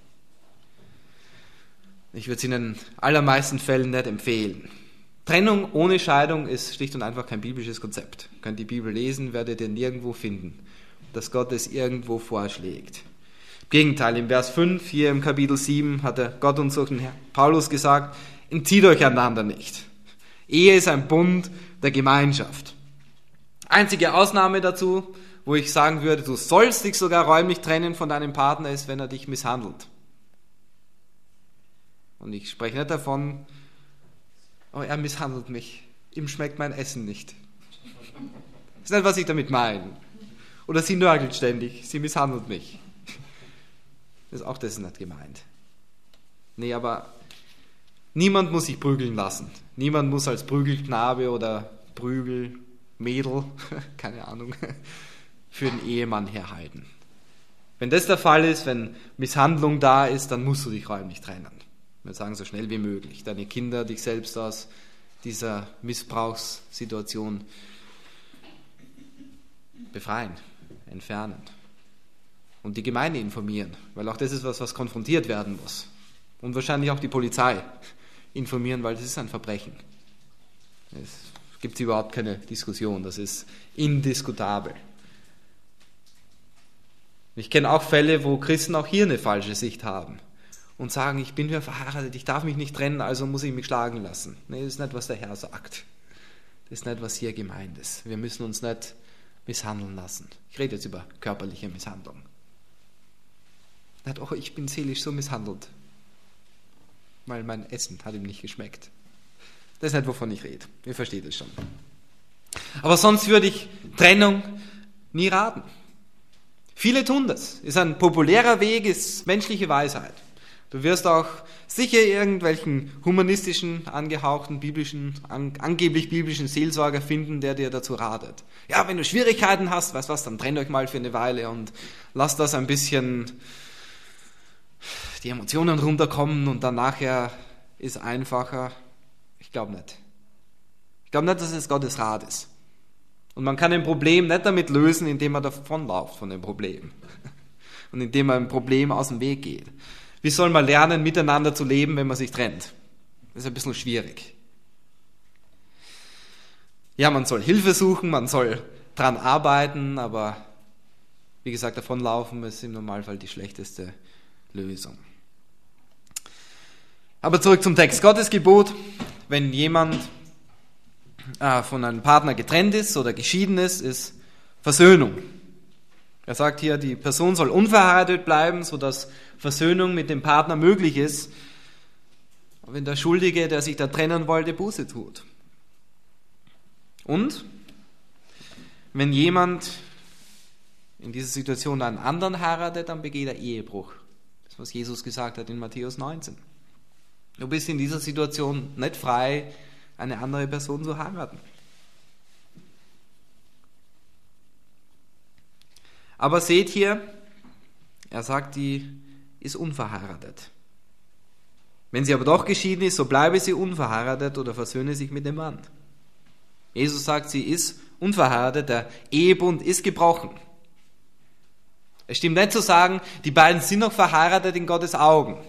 Ich würde es Ihnen in allermeisten Fällen nicht empfehlen. Trennung ohne Scheidung ist schlicht und einfach kein biblisches Konzept. Ihr könnt die Bibel lesen, werdet ihr nirgendwo finden, dass Gott es irgendwo vorschlägt. Im Gegenteil, im Vers fünf, hier im Kapitel sieben, hat der Gott uns durch den Paulus gesagt, entzieht euch einander nicht. Ehe ist ein Bund der Gemeinschaft. Einzige Ausnahme dazu, wo ich sagen würde, du sollst dich sogar räumlich trennen von deinem Partner, ist, wenn er dich misshandelt. Und ich spreche nicht davon, oh, er misshandelt mich. ihm schmeckt mein Essen nicht. Das ist nicht, was ich damit meine. Oder sie nörgelt ständig, sie misshandelt mich. Das ist auch das nicht gemeint. Nee, aber niemand muss sich prügeln lassen. Niemand muss als Prügelknabe oder Prügelmädel, keine Ahnung, für den Ehemann herhalten. Wenn das der Fall ist, wenn Misshandlung da ist, dann musst du dich räumlich trennen. Wir sagen so schnell wie möglich. Deine Kinder, dich selbst aus dieser Missbrauchssituation befreien, entfernen. Und die Gemeinde informieren, weil auch das ist was, was konfrontiert werden muss. Und wahrscheinlich auch die Polizei informieren, weil das ist ein Verbrechen. Es gibt überhaupt keine Diskussion, das ist indiskutabel. Ich kenne auch Fälle, wo Christen auch hier eine falsche Sicht haben und sagen, ich bin ja verheiratet, ich darf mich nicht trennen, also muss ich mich schlagen lassen. Nee, das ist nicht, was der Herr sagt. Das ist nicht, was hier gemeint ist. Wir müssen uns nicht misshandeln lassen. Ich rede jetzt über körperliche Misshandlung. Nicht, oh, ich bin seelisch so misshandelt, weil mein Essen hat ihm nicht geschmeckt. Das ist nicht, wovon ich rede. Ihr versteht es schon. Aber sonst würde ich Trennung nie raten. Viele tun das. Ist ein populärer Weg, ist menschliche Weisheit. Du wirst auch sicher irgendwelchen humanistischen, angehauchten, biblischen, an, angeblich biblischen Seelsorger finden, der dir dazu ratet. Ja, wenn du Schwierigkeiten hast, weißt was, dann trennt euch mal für eine Weile und lasst das ein bisschen die Emotionen runterkommen und dann nachher ist einfacher. Ich glaube nicht. Ich glaube nicht, dass es Gottes Rat ist. Und man kann ein Problem nicht damit lösen, indem man davonläuft von dem Problem. Und indem man ein Problem aus dem Weg geht. Wie soll man lernen, miteinander zu leben, wenn man sich trennt? Das ist ein bisschen schwierig. Ja, man soll Hilfe suchen, man soll dran arbeiten, aber wie gesagt, davonlaufen ist im Normalfall die schlechteste Lösung. Aber zurück zum Text. Gottes Gebot, wenn jemand äh, von einem Partner getrennt ist oder geschieden ist, ist Versöhnung. Er sagt hier, die Person soll unverheiratet bleiben, sodass Versöhnung mit dem Partner möglich ist, wenn der Schuldige, der sich da trennen wollte, Buße tut. Und wenn jemand in dieser Situation einen anderen heiratet, dann begeht er Ehebruch. Das ist, was Jesus gesagt hat in Matthäus neunzehn. Du bist in dieser Situation nicht frei, eine andere Person zu heiraten. Aber seht hier, er sagt, die ist unverheiratet. Wenn sie aber doch geschieden ist, so bleibe sie unverheiratet oder versöhne sich mit dem Mann. Jesus sagt, sie ist unverheiratet, der Ehebund ist gebrochen. Es stimmt nicht zu sagen, die beiden sind noch verheiratet in Gottes Augen.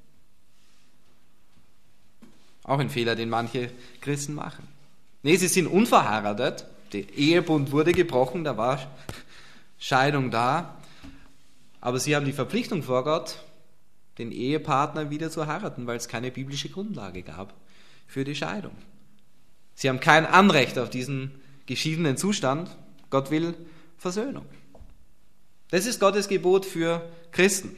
Auch ein Fehler, den manche Christen machen. Nee, sie sind unverheiratet, der Ehebund wurde gebrochen, da war Scheidung da, aber sie haben die Verpflichtung vor Gott, den Ehepartner wieder zu heiraten, weil es keine biblische Grundlage gab für die Scheidung. Sie haben kein Anrecht auf diesen geschiedenen Zustand. Gott will Versöhnung. Das ist Gottes Gebot für Christen.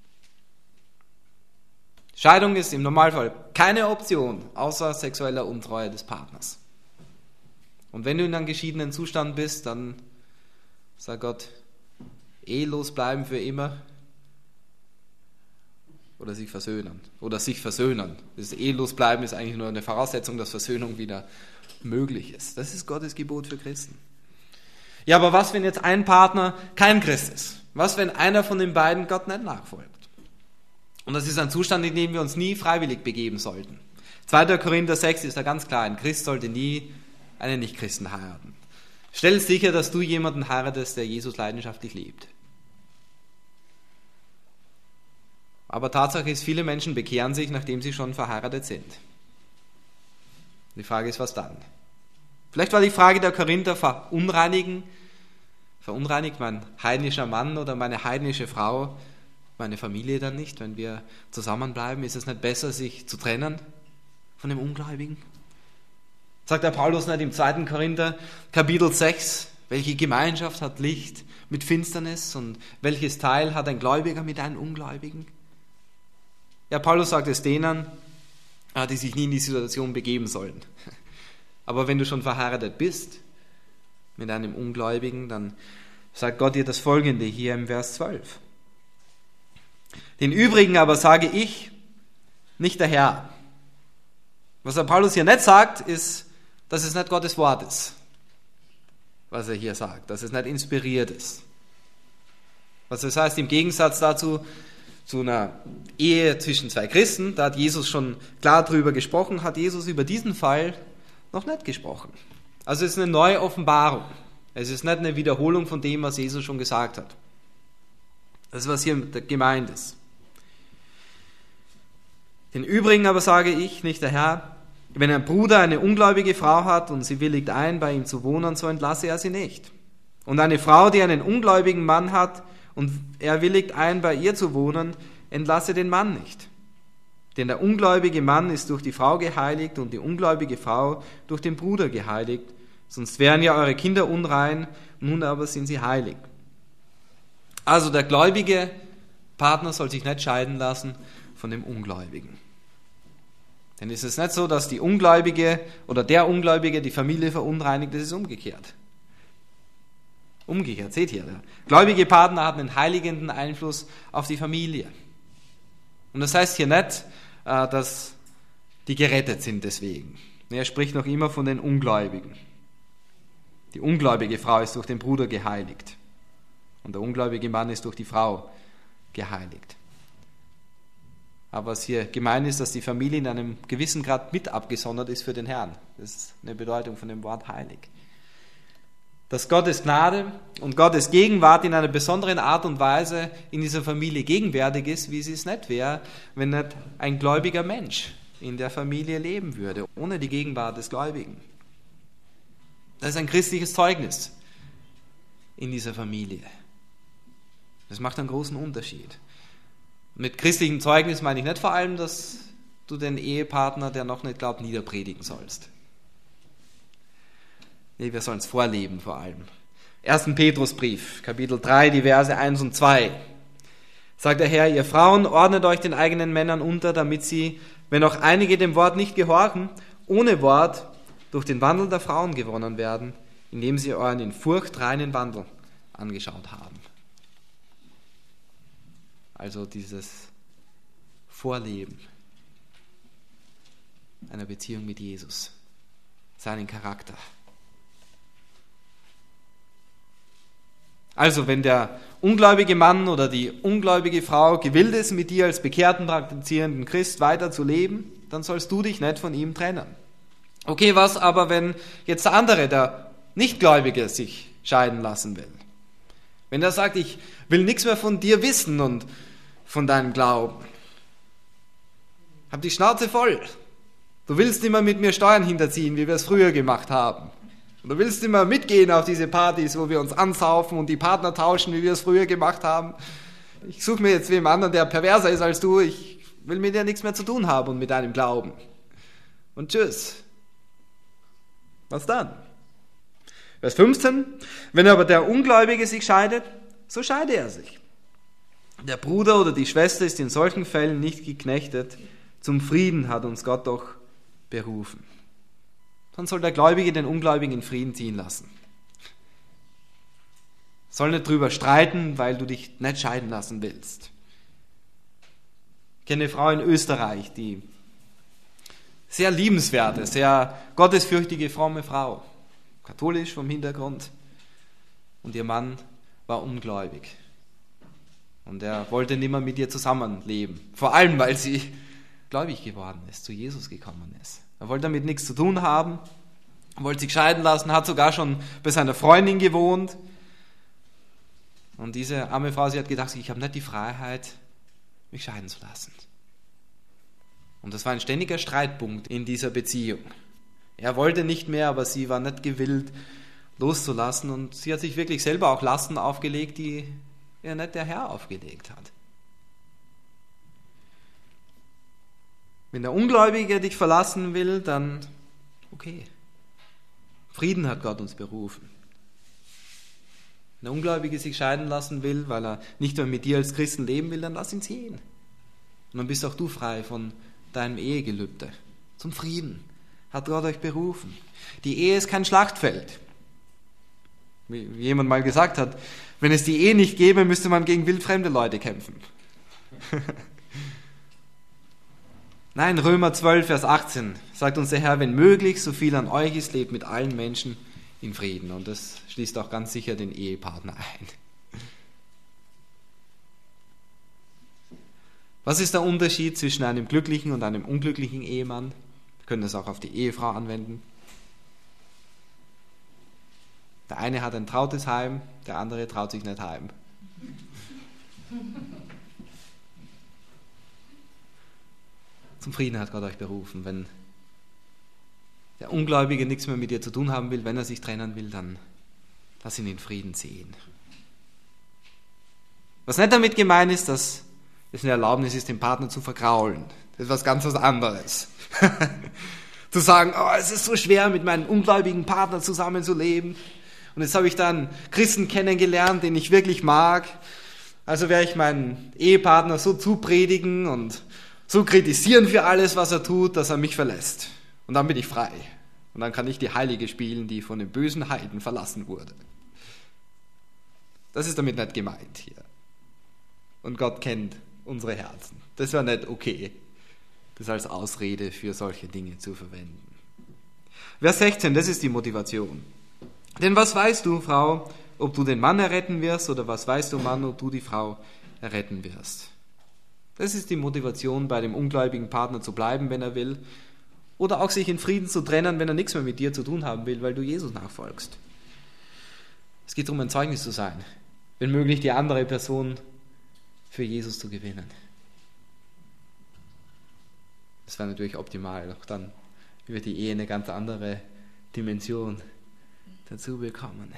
Scheidung ist im Normalfall keine Option, außer sexueller Untreue des Partners. Und wenn du in einem geschiedenen Zustand bist, dann sagt Gott, ehelos bleiben für immer oder sich versöhnen. Oder sich versöhnen. Das ehelos bleiben ist eigentlich nur eine Voraussetzung, dass Versöhnung wieder möglich ist. Das ist Gottes Gebot für Christen. Ja, aber was, wenn jetzt ein Partner kein Christ ist? Was, wenn einer von den beiden Gott nicht nachfolgt? Und das ist ein Zustand, in dem wir uns nie freiwillig begeben sollten. zweiter Korinther sechs ist da ganz klar, ein Christ sollte nie einen Nichtchristen heiraten. Stell sicher, dass du jemanden heiratest, der Jesus leidenschaftlich liebt. Aber Tatsache ist, viele Menschen bekehren sich, nachdem sie schon verheiratet sind. Die Frage ist, was dann? Vielleicht war die Frage der Korinther, verunreinigen, verunreinigt mein heidnischer Mann oder meine heidnische Frau meine Familie dann nicht, wenn wir zusammenbleiben? Ist es nicht besser, sich zu trennen von dem Ungläubigen? Sagt der Paulus nicht im zweiten Korinther, Kapitel sechs, welche Gemeinschaft hat Licht mit Finsternis und welches Teil hat ein Gläubiger mit einem Ungläubigen? Ja, Paulus sagt es denen, die sich nie in die Situation begeben sollen. Aber wenn du schon verheiratet bist mit einem Ungläubigen, dann sagt Gott dir das Folgende hier im Vers zwölf. Den übrigen aber sage ich, nicht der Herr. Was der Paulus hier nicht sagt, ist, dass es nicht Gottes Wort ist, was er hier sagt, dass es nicht inspiriert ist. Was das heißt, im Gegensatz dazu, zu einer Ehe zwischen zwei Christen, da hat Jesus schon klar drüber gesprochen, hat Jesus über diesen Fall noch nicht gesprochen. Also es ist eine neue Offenbarung. Es ist nicht eine Wiederholung von dem, was Jesus schon gesagt hat. Das ist, was hier gemeint ist. Den übrigen aber sage ich, nicht der Herr, wenn ein Bruder eine ungläubige Frau hat und sie willigt ein, bei ihm zu wohnen, so entlasse er sie nicht. Und eine Frau, die einen ungläubigen Mann hat und er willigt ein, bei ihr zu wohnen, entlasse den Mann nicht. Denn der ungläubige Mann ist durch die Frau geheiligt und die ungläubige Frau durch den Bruder geheiligt, sonst wären ja eure Kinder unrein, nun aber sind sie heilig. Also der gläubige Partner soll sich nicht scheiden lassen von dem Ungläubigen. Denn es ist nicht so, dass die Ungläubige oder der Ungläubige die Familie verunreinigt, das ist umgekehrt. Umgekehrt, seht ihr, der gläubige Partner hat einen heiligenden Einfluss auf die Familie. Und das heißt hier nicht, dass die gerettet sind deswegen. Er spricht noch immer von den Ungläubigen. Die ungläubige Frau ist durch den Bruder geheiligt und der ungläubige Mann ist durch die Frau geheiligt. Aber was hier gemeint ist, dass die Familie in einem gewissen Grad mit abgesondert ist für den Herrn. Das ist eine Bedeutung von dem Wort heilig. Dass Gottes Gnade und Gottes Gegenwart in einer besonderen Art und Weise in dieser Familie gegenwärtig ist, wie sie es nicht wäre, wenn nicht ein gläubiger Mensch in der Familie leben würde, ohne die Gegenwart des Gläubigen. Das ist ein christliches Zeugnis in dieser Familie. Das macht einen großen Unterschied. Mit christlichem Zeugnis meine ich nicht vor allem, dass du den Ehepartner, der noch nicht glaubt, niederpredigen sollst. Nee, wir sollen es vorleben vor allem. erster Petrusbrief, Kapitel drei, die Verse eins und zwei. Sagt der Herr, ihr Frauen, ordnet euch den eigenen Männern unter, damit sie, wenn auch einige dem Wort nicht gehorchen, ohne Wort durch den Wandel der Frauen gewonnen werden, indem sie euren in Furcht reinen Wandel angeschaut haben. Also dieses Vorleben einer Beziehung mit Jesus, seinen Charakter. Also wenn der ungläubige Mann oder die ungläubige Frau gewillt ist, mit dir als bekehrten, praktizierenden Christ weiterzuleben, dann sollst du dich nicht von ihm trennen. Okay, was aber, wenn jetzt der andere, der Nichtgläubige, sich scheiden lassen will? Wenn er sagt, ich will nichts mehr von dir wissen und von deinem Glauben. Hab die Schnauze voll. Du willst immer mit mir Steuern hinterziehen, wie wir es früher gemacht haben. Und du willst immer mitgehen auf diese Partys, wo wir uns ansaufen und die Partner tauschen, wie wir es früher gemacht haben. Ich suche mir jetzt wem anderen, der perverser ist als du. Ich will mit dir nichts mehr zu tun haben und mit deinem Glauben. Und tschüss. Was dann? Vers fünfzehn. Wenn aber der Ungläubige sich scheidet, so scheide er sich. Der Bruder oder die Schwester ist in solchen Fällen nicht geknechtet. Zum Frieden hat uns Gott doch berufen. Dann soll der Gläubige den Ungläubigen in Frieden ziehen lassen. Soll nicht drüber streiten, weil du dich nicht scheiden lassen willst. Ich kenne eine Frau in Österreich, die sehr liebenswerte, sehr gottesfürchtige, fromme Frau. Katholisch vom Hintergrund. Und ihr Mann war ungläubig. Und er wollte nicht mehr mit ihr zusammenleben. Vor allem, weil sie gläubig geworden ist, zu Jesus gekommen ist. Er wollte damit nichts zu tun haben, wollte sich scheiden lassen, hat sogar schon bei seiner Freundin gewohnt. Und diese arme Frau, sie hat gedacht, ich habe nicht die Freiheit, mich scheiden zu lassen. Und das war ein ständiger Streitpunkt in dieser Beziehung. Er wollte nicht mehr, aber sie war nicht gewillt, loszulassen. Und sie hat sich wirklich selber auch Lasten aufgelegt, die er nicht der Herr aufgelegt hat. Wenn der Ungläubige dich verlassen will, dann okay. Frieden hat Gott uns berufen. Wenn der Ungläubige sich scheiden lassen will, weil er nicht mehr mit dir als Christen leben will, dann lass ihn ziehen. Und dann bist auch du frei von deinem Ehegelübde. Zum Frieden hat Gott euch berufen. Die Ehe ist kein Schlachtfeld. Wie jemand mal gesagt hat, wenn es die Ehe nicht gäbe, müsste man gegen wildfremde Leute kämpfen. Nein, Römer zwölf, Vers achtzehn sagt uns der Herr, wenn möglich, so viel an euch ist, lebt mit allen Menschen in Frieden. Und das schließt auch ganz sicher den Ehepartner ein. Was ist der Unterschied zwischen einem glücklichen und einem unglücklichen Ehemann? Wir können das auch auf die Ehefrau anwenden. Der eine hat ein trautes Heim, der andere traut sich nicht heim. Zum Frieden hat Gott euch berufen. Wenn der Ungläubige nichts mehr mit dir zu tun haben will, wenn er sich trennen will, dann lass ihn in Frieden ziehen. Was nicht damit gemeint ist, dass es eine Erlaubnis ist, den Partner zu vergraulen. Das ist was ganz was anderes. Zu sagen, oh, es ist so schwer, mit meinem ungläubigen Partner zusammenzuleben. Und jetzt habe ich dann einen Christen kennengelernt, den ich wirklich mag. Also werde ich meinen Ehepartner so zupredigen und so kritisieren für alles, was er tut, dass er mich verlässt. Und dann bin ich frei. Und dann kann ich die Heilige spielen, die von den bösen Heiden verlassen wurde. Das ist damit nicht gemeint hier. Und Gott kennt unsere Herzen. Das wäre nicht okay, das als Ausrede für solche Dinge zu verwenden. Vers sechzehn, das ist die Motivation. Denn was weißt du, Frau, ob du den Mann erretten wirst, oder was weißt du, Mann, ob du die Frau erretten wirst? Das ist die Motivation, bei dem ungläubigen Partner zu bleiben, wenn er will, oder auch sich in Frieden zu trennen, wenn er nichts mehr mit dir zu tun haben will, weil du Jesus nachfolgst. Es geht darum, ein Zeugnis zu sein, wenn möglich die andere Person für Jesus zu gewinnen. Das wäre natürlich optimal, auch dann wird die Ehe eine ganz andere Dimension dazu bekommen.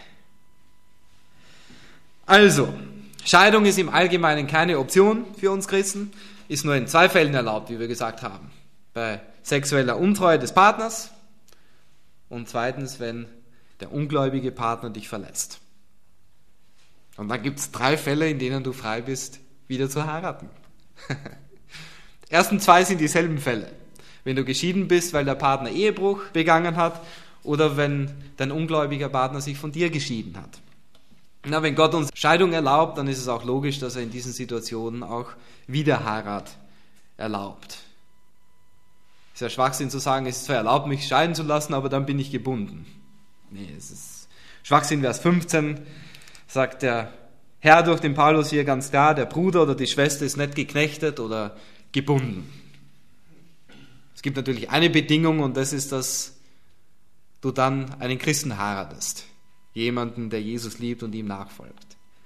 Also, Scheidung ist im Allgemeinen keine Option für uns Christen, ist nur in zwei Fällen erlaubt, wie wir gesagt haben. Bei sexueller Untreue des Partners und zweitens, wenn der ungläubige Partner dich verlässt. Und dann gibt es drei Fälle, in denen du frei bist, wieder zu heiraten. Die ersten zwei sind dieselben Fälle. Wenn du geschieden bist, weil der Partner Ehebruch begangen hat, oder wenn dein ungläubiger Partner sich von dir geschieden hat. Na, wenn Gott uns Scheidung erlaubt, dann ist es auch logisch, dass er in diesen Situationen auch Wiederheirat erlaubt. Es ist ja Schwachsinn zu sagen, es ist zwar erlaubt, mich scheiden zu lassen, aber dann bin ich gebunden. Nee, es ist Schwachsinn. Vers fünfzehn sagt der Herr durch den Paulus hier ganz klar, der Bruder oder die Schwester ist nicht geknechtet oder gebunden. Es gibt natürlich eine Bedingung und das ist, dass du dann einen Christen heiratest. Jemanden, der Jesus liebt und ihm nachfolgt.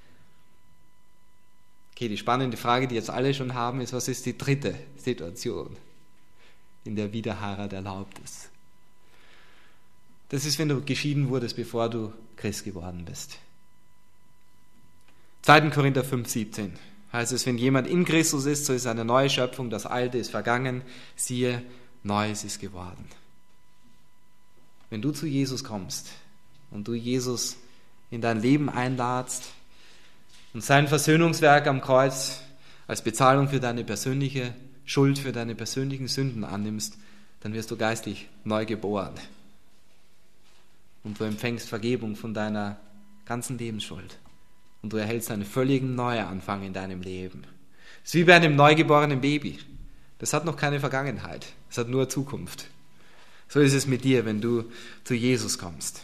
Okay, die spannende Frage, die jetzt alle schon haben, ist, was ist die dritte Situation, in der Wiederheirat erlaubt ist? Das ist, wenn du geschieden wurdest, bevor du Christ geworden bist. zweiter Korinther fünf, siebzehn heißt es, wenn jemand in Christus ist, so ist er eine neue Schöpfung, das Alte ist vergangen, siehe, Neues ist geworden. Wenn du zu Jesus kommst und du Jesus in dein Leben einladst und sein Versöhnungswerk am Kreuz als Bezahlung für deine persönliche Schuld, für deine persönlichen Sünden annimmst, dann wirst du geistlich neu geboren. Und du empfängst Vergebung von deiner ganzen Lebensschuld. Und du erhältst einen völligen Neuanfang in deinem Leben. Es ist wie bei einem neugeborenen Baby. Das hat noch keine Vergangenheit. Es hat nur Zukunft. So ist es mit dir, wenn du zu Jesus kommst.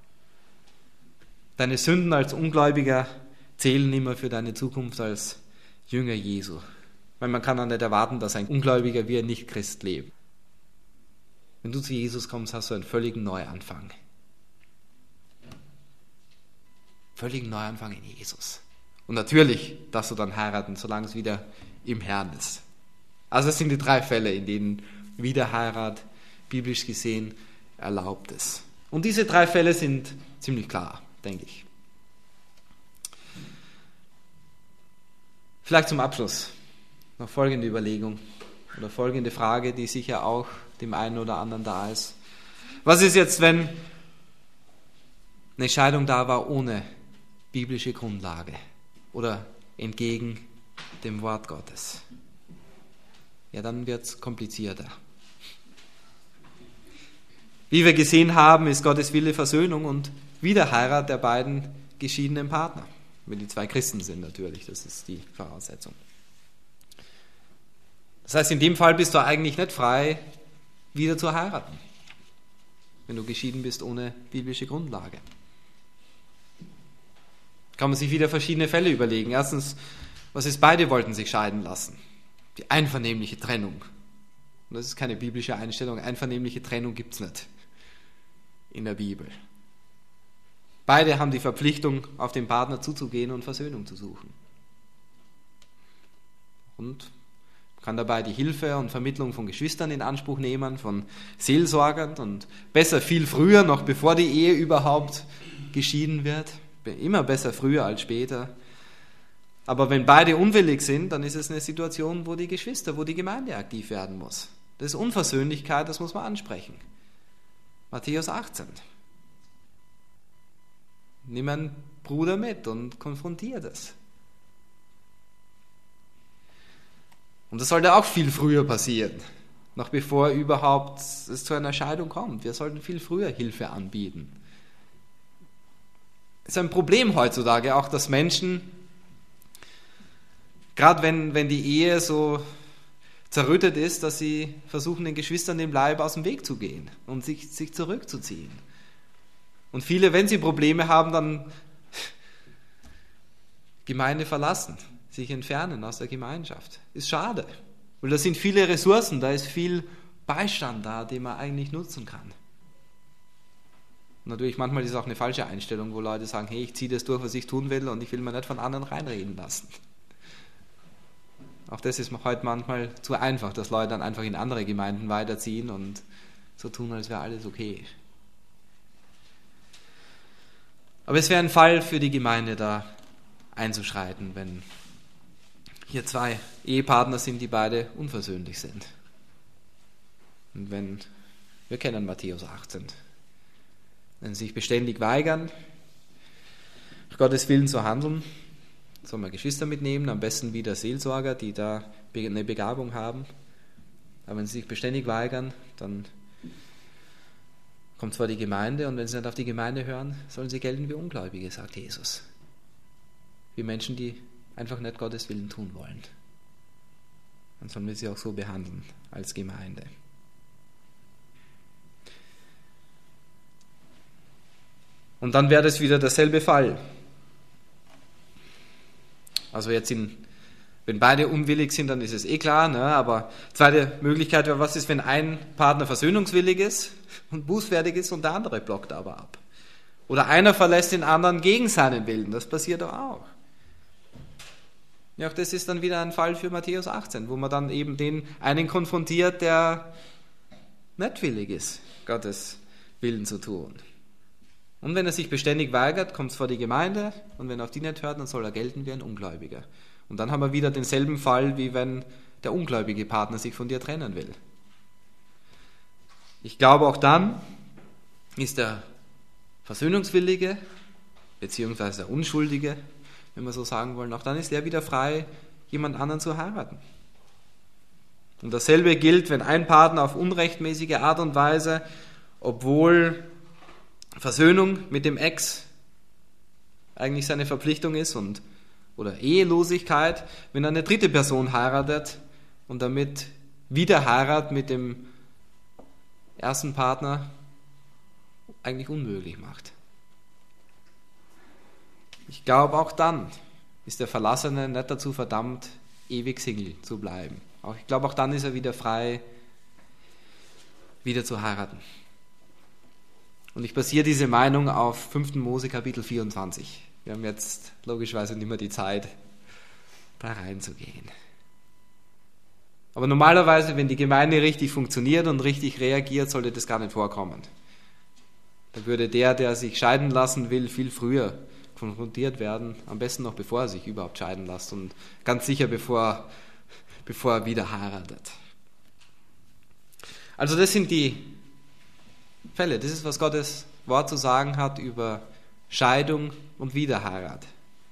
Deine Sünden als Ungläubiger zählen immer für deine Zukunft als Jünger Jesu. Weil man kann auch nicht erwarten, dass ein Ungläubiger wie ein Nicht-Christ lebt. Wenn du zu Jesus kommst, hast du einen völligen Neuanfang. Völligen Neuanfang in Jesus. Und natürlich darfst du dann heiraten, solange es wieder im Herrn ist. Also das sind die drei Fälle, in denen Wiederheirat biblisch gesehen erlaubt ist. Und diese drei Fälle sind ziemlich klar, denke ich. Vielleicht zum Abschluss noch folgende Überlegung oder folgende Frage, die sicher auch dem einen oder anderen da ist. Was ist jetzt, wenn eine Scheidung da war ohne biblische Grundlage oder entgegen dem Wort Gottes? Ja, dann wird es komplizierter. Wie wir gesehen haben, ist Gottes Wille Versöhnung und Wiederheirat der beiden geschiedenen Partner. Wenn die zwei Christen sind natürlich, das ist die Voraussetzung. Das heißt, in dem Fall bist du eigentlich nicht frei, wieder zu heiraten, wenn du geschieden bist ohne biblische Grundlage. Kann man sich wieder verschiedene Fälle überlegen. Erstens, was ist, beide wollten sich scheiden lassen. Die einvernehmliche Trennung. Und das ist keine biblische Einstellung. Einvernehmliche Trennung gibt es nicht in der Bibel. Beide haben die Verpflichtung, auf den Partner zuzugehen und Versöhnung zu suchen. Und kann dabei die Hilfe und Vermittlung von Geschwistern in Anspruch nehmen, von Seelsorgern und besser viel früher, noch bevor die Ehe überhaupt geschieden wird. Immer besser früher als später. Aber wenn beide unwillig sind, dann ist es eine Situation, wo die Geschwister, wo die Gemeinde aktiv werden muss. Das ist Unversöhnlichkeit, das muss man ansprechen. Matthäus achtzehn. Nimm einen Bruder mit und konfrontiere das. Und das sollte auch viel früher passieren, noch bevor überhaupt es zu einer Scheidung kommt. Wir sollten viel früher Hilfe anbieten. Es ist ein Problem heutzutage auch, dass Menschen, gerade wenn, wenn die Ehe so zerrüttet ist, dass sie versuchen, den Geschwistern den Leib aus dem Weg zu gehen und sich, sich zurückzuziehen. Und viele, wenn sie Probleme haben, dann Gemeinde verlassen, sich entfernen aus der Gemeinschaft. Ist schade, weil da sind viele Ressourcen, da ist viel Beistand da, den man eigentlich nutzen kann. Und natürlich, manchmal ist es auch eine falsche Einstellung, wo Leute sagen, hey, ich ziehe das durch, was ich tun will und ich will mir nicht von anderen reinreden lassen. Auch das ist heute manchmal zu einfach, dass Leute dann einfach in andere Gemeinden weiterziehen und so tun, als wäre alles okay. Aber es wäre ein Fall für die Gemeinde, da einzuschreiten, wenn hier zwei Ehepartner sind, die beide unversöhnlich sind. Und wenn, wir kennen Matthäus achtzehn, wenn sie sich beständig weigern, nach Gottes Willen zu handeln, soll man Geschwister mitnehmen, am besten wieder Seelsorger, die da eine Begabung haben. Aber wenn sie sich beständig weigern, dann kommt zwar die Gemeinde, und wenn sie nicht auf die Gemeinde hören, sollen sie gelten wie Ungläubige, sagt Jesus. Wie Menschen, die einfach nicht Gottes Willen tun wollen. Dann sollen wir sie auch so behandeln als Gemeinde. Und dann wäre das wieder derselbe Fall. Also jetzt, in, wenn beide unwillig sind, dann ist es eh klar, ne? Aber zweite Möglichkeit wäre, was ist, wenn ein Partner versöhnungswillig ist und bußfertig ist und der andere blockt aber ab. Oder einer verlässt den anderen gegen seinen Willen, das passiert doch auch. Ja, auch das ist dann wieder ein Fall für Matthäus achtzehn, wo man dann eben den einen konfrontiert, der nicht willig ist, Gottes Willen zu tun. Und wenn er sich beständig weigert, kommt es vor die Gemeinde, und wenn er auf die nicht hört, dann soll er gelten wie ein Ungläubiger. Und dann haben wir wieder denselben Fall, wie wenn der ungläubige Partner sich von dir trennen will. Ich glaube, auch dann ist der Versöhnungswillige, beziehungsweise der Unschuldige, wenn wir so sagen wollen, auch dann ist er wieder frei, jemand anderen zu heiraten. Und dasselbe gilt, wenn ein Partner auf unrechtmäßige Art und Weise, obwohl Versöhnung mit dem Ex eigentlich seine Verpflichtung ist, und oder Ehelosigkeit, wenn er eine dritte Person heiratet und damit Wiederheirat mit dem ersten Partner eigentlich unmöglich macht. Ich glaube, auch dann ist der Verlassene nicht dazu verdammt, ewig Single zu bleiben. Auch, ich glaube, auch dann ist er wieder frei, wieder zu heiraten. Und ich basiere diese Meinung auf fünften Mose Kapitel vierundzwanzig. Wir haben jetzt logischerweise nicht mehr die Zeit, da reinzugehen. Aber normalerweise, wenn die Gemeinde richtig funktioniert und richtig reagiert, sollte das gar nicht vorkommen. Da würde der, der sich scheiden lassen will, viel früher konfrontiert werden, am besten noch bevor er sich überhaupt scheiden lässt und ganz sicher bevor, bevor er wieder heiratet. Also das sind die Fälle, das ist, was Gottes Wort zu sagen hat über Scheidung und Wiederheirat.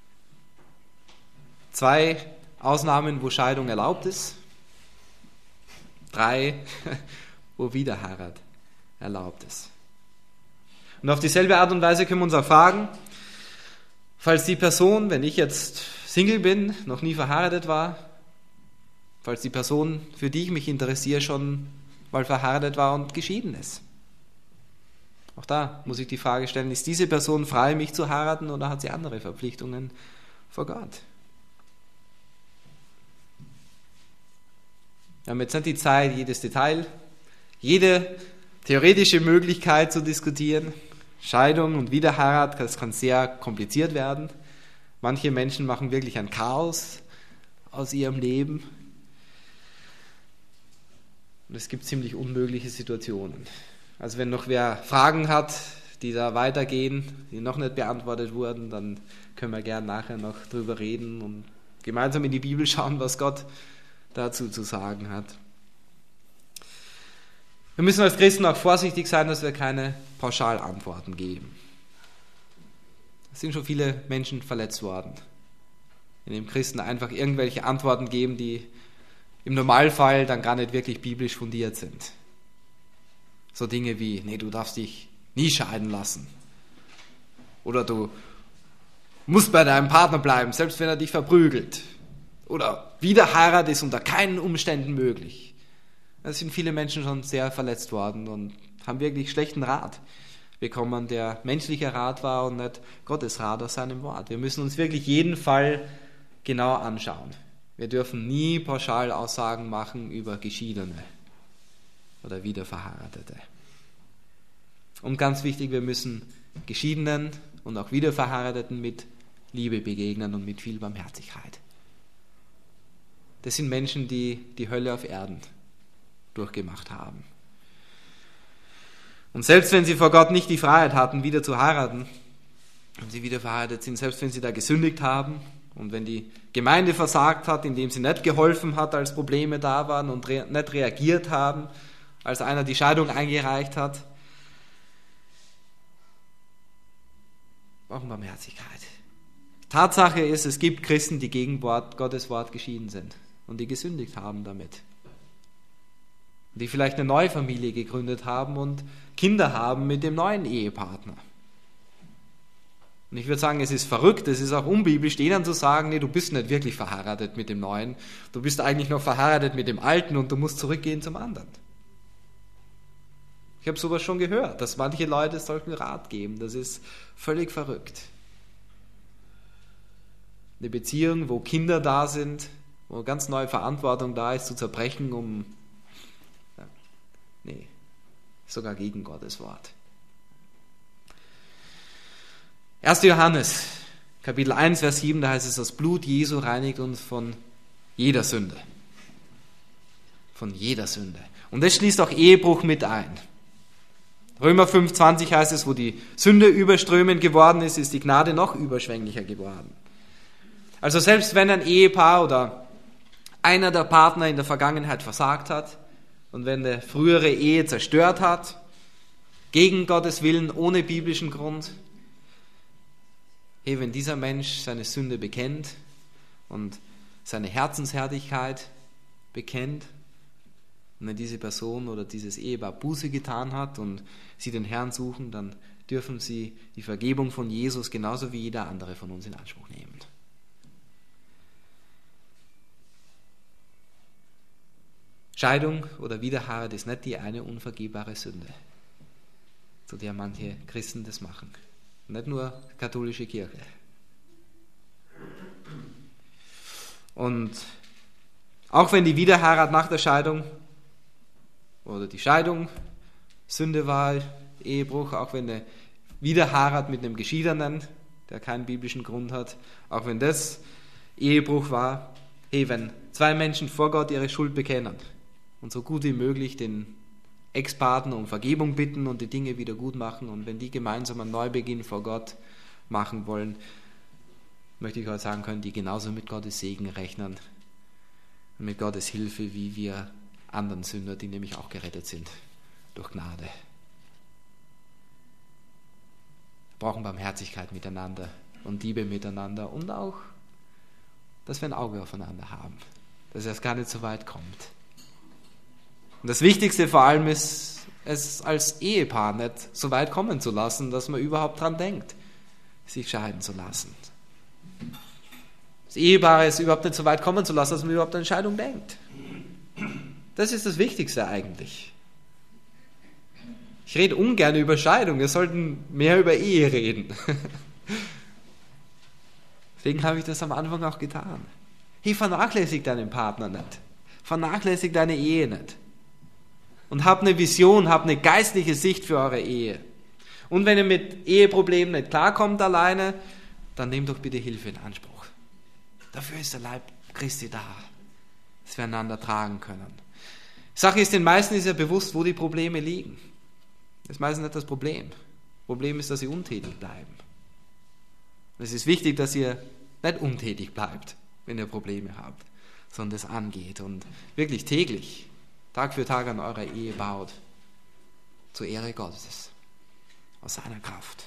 Zwei Ausnahmen, wo Scheidung erlaubt ist, drei, wo Wiederheirat erlaubt es. Und auf dieselbe Art und Weise können wir uns auch fragen, falls die Person, wenn ich jetzt Single bin, noch nie verheiratet war, falls die Person, für die ich mich interessiere, schon mal verheiratet war und geschieden ist. Auch da muss ich die Frage stellen, ist diese Person frei, mich zu heiraten, oder hat sie andere Verpflichtungen vor Gott? Wir haben jetzt nicht die Zeit, jedes Detail, jede theoretische Möglichkeit zu diskutieren. Scheidung und Wiederheirat, das kann sehr kompliziert werden. Manche Menschen machen wirklich ein Chaos aus ihrem Leben. Und es gibt ziemlich unmögliche Situationen. Also wenn noch wer Fragen hat, die da weitergehen, die noch nicht beantwortet wurden, dann können wir gerne nachher noch drüber reden und gemeinsam in die Bibel schauen, was Gott dazu zu sagen hat. Wir müssen als Christen auch vorsichtig sein, dass wir keine Pauschalantworten geben. Es sind schon viele Menschen verletzt worden, indem Christen einfach irgendwelche Antworten geben, die im Normalfall dann gar nicht wirklich biblisch fundiert sind. So Dinge wie, nee, du darfst dich nie scheiden lassen. Oder du musst bei deinem Partner bleiben, selbst wenn er dich verprügelt. Oder Wiederheirat ist unter keinen Umständen möglich. Da sind viele Menschen schon sehr verletzt worden und haben wirklich schlechten Rat bekommen, der menschlicher Rat war und nicht Gottes Rat aus seinem Wort. Wir müssen uns wirklich jeden Fall genau anschauen. Wir dürfen nie pauschal Aussagen machen über Geschiedene oder Wiederverheiratete. Und ganz wichtig, wir müssen Geschiedenen und auch Wiederverheirateten mit Liebe begegnen und mit viel Barmherzigkeit. Das sind Menschen, die die Hölle auf Erden durchgemacht haben. Und selbst wenn sie vor Gott nicht die Freiheit hatten, wieder zu heiraten, wenn sie wieder verheiratet sind, selbst wenn sie da gesündigt haben und wenn die Gemeinde versagt hat, indem sie nicht geholfen hat, als Probleme da waren und re- nicht reagiert haben, als einer die Scheidung eingereicht hat, brauchen Barmherzigkeit. Tatsache ist, es gibt Christen, die gegen Wort, Gottes Wort geschieden sind und die gesündigt haben damit. Die vielleicht eine neue Familie gegründet haben und Kinder haben mit dem neuen Ehepartner. Und ich würde sagen, es ist verrückt, es ist auch unbiblisch, denen zu sagen, nee, du bist nicht wirklich verheiratet mit dem Neuen, du bist eigentlich noch verheiratet mit dem Alten und du musst zurückgehen zum anderen. Ich habe sowas schon gehört, dass manche Leute solchen Rat geben, das ist völlig verrückt. Eine Beziehung, wo Kinder da sind, wo ganz neue Verantwortung da ist, zu zerbrechen, um Nee, sogar gegen Gottes Wort. erster Johannes, Kapitel eins, Vers sieben, da heißt es, das Blut Jesu reinigt uns von jeder Sünde. Von jeder Sünde. Und das schließt auch Ehebruch mit ein. Römer fünf, zwanzig heißt es, wo die Sünde überströmend geworden ist, ist die Gnade noch überschwänglicher geworden. Also selbst wenn ein Ehepaar oder einer der Partner in der Vergangenheit versagt hat, und wenn der frühere Ehe zerstört hat, gegen Gottes Willen, ohne biblischen Grund, hey, wenn dieser Mensch seine Sünde bekennt und seine Herzenshärtigkeit bekennt, und wenn diese Person oder dieses Ehepaar Buße getan hat und sie den Herrn suchen, dann dürfen sie die Vergebung von Jesus genauso wie jeder andere von uns in Anspruch nehmen. Scheidung oder Wiederheirat ist nicht die eine unvergebbare Sünde, zu der manche Christen das machen. Nicht nur die katholische Kirche. Und auch wenn die Wiederheirat nach der Scheidung oder die Scheidung Sünde war, Ehebruch, auch wenn eine Wiederheirat mit einem Geschiedenen, der keinen biblischen Grund hat, auch wenn das Ehebruch war, hey, wenn zwei Menschen vor Gott ihre Schuld bekennen und so gut wie möglich den Ex-Partner um Vergebung bitten und die Dinge wieder gut machen, und wenn die gemeinsam einen Neubeginn vor Gott machen wollen, möchte ich heute sagen, können die genauso mit Gottes Segen rechnen und mit Gottes Hilfe, wie wir anderen Sünder, die nämlich auch gerettet sind durch Gnade. Wir brauchen Barmherzigkeit miteinander und Liebe miteinander und auch, dass wir ein Auge aufeinander haben, dass es gar nicht so weit kommt. Und das Wichtigste vor allem ist, es als Ehepaar nicht so weit kommen zu lassen, dass man überhaupt dran denkt, sich scheiden zu lassen. Das Ehepaar ist überhaupt nicht so weit kommen zu lassen, dass man überhaupt an Scheidung denkt. Das ist das Wichtigste eigentlich. Ich rede ungern über Scheidung, wir sollten mehr über Ehe reden. Deswegen habe ich das am Anfang auch getan. Hey, vernachlässig deinen Partner nicht. Vernachlässig deine Ehe nicht. Und hab eine Vision, hab eine geistliche Sicht für eure Ehe. Und wenn ihr mit Eheproblemen nicht klarkommt alleine, dann nehmt doch bitte Hilfe in Anspruch. Dafür ist der Leib Christi da, dass wir einander tragen können. Die Sache ist, den meisten ist ja bewusst, wo die Probleme liegen. Das ist meistens nicht das Problem. Das Problem ist, dass sie untätig bleiben. Und es ist wichtig, dass ihr nicht untätig bleibt, wenn ihr Probleme habt, sondern das angeht und wirklich täglich, Tag für Tag an eurer Ehe baut, zur Ehre Gottes, aus seiner Kraft.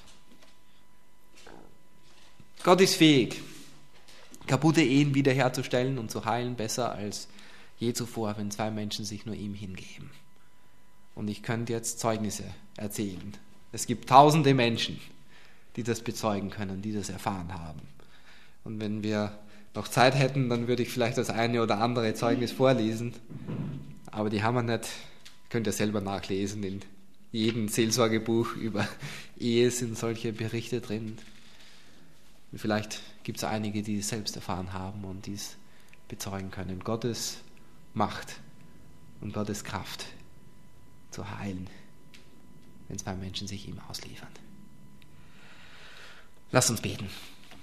Gott ist fähig, kaputte Ehen wiederherzustellen und zu heilen, besser als je zuvor, wenn zwei Menschen sich nur ihm hingeben. Und ich könnte jetzt Zeugnisse erzählen. Es gibt tausende Menschen, die das bezeugen können, die das erfahren haben. Und wenn wir noch Zeit hätten, dann würde ich vielleicht das eine oder andere Zeugnis vorlesen. Aber die haben wir nicht. Könnt ihr selber nachlesen. In jedem Seelsorgebuch über Ehe sind solche Berichte drin. Und vielleicht gibt es einige, die es selbst erfahren haben und dies bezeugen können. Gottes Macht und Gottes Kraft zu heilen, wenn zwei Menschen sich ihm ausliefern. Lass uns beten.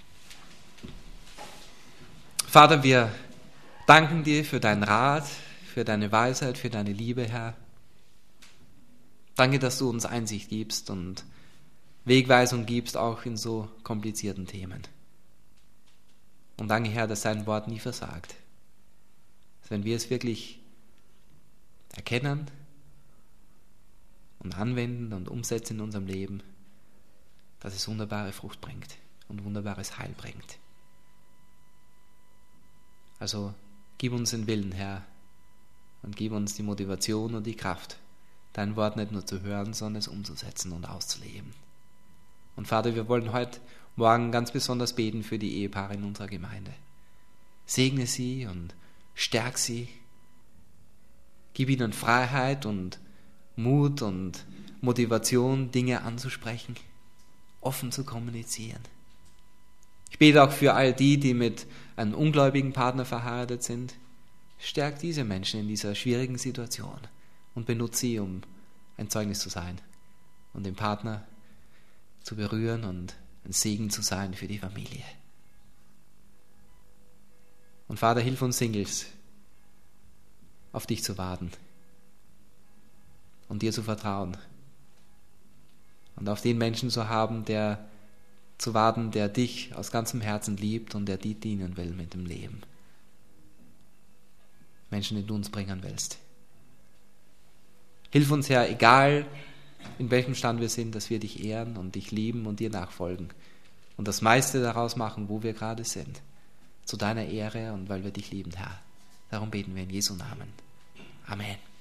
Vater, wir danken dir für deinen Rat, für deine Weisheit, für deine Liebe, Herr. Danke, dass du uns Einsicht gibst und Wegweisung gibst, auch in so komplizierten Themen. Und danke, Herr, dass dein Wort nie versagt. Dass wenn wir es wirklich erkennen und anwenden und umsetzen in unserem Leben, dass es wunderbare Frucht bringt und wunderbares Heil bringt. Also gib uns den Willen, Herr, und gib uns die Motivation und die Kraft, dein Wort nicht nur zu hören, sondern es umzusetzen und auszuleben. Und Vater, wir wollen heute Morgen ganz besonders beten für die Ehepaare in unserer Gemeinde. Segne sie und stärk sie. Gib ihnen Freiheit und Mut und Motivation, Dinge anzusprechen, offen zu kommunizieren. Ich bete auch für all die, die mit einem ungläubigen Partner verheiratet sind. Stärk diese Menschen in dieser schwierigen Situation und benutze sie, um ein Zeugnis zu sein und den Partner zu berühren und ein Segen zu sein für die Familie. Und Vater, hilf uns Singles, auf dich zu warten und dir zu vertrauen und auf den Menschen zu haben, der zu warten, der dich aus ganzem Herzen liebt und der dir dienen will mit dem Leben. Menschen, die du uns bringen willst. Hilf uns, Herr, egal in welchem Stand wir sind, dass wir dich ehren und dich lieben und dir nachfolgen und das meiste daraus machen, wo wir gerade sind. Zu deiner Ehre und weil wir dich lieben, Herr. Darum beten wir in Jesu Namen. Amen.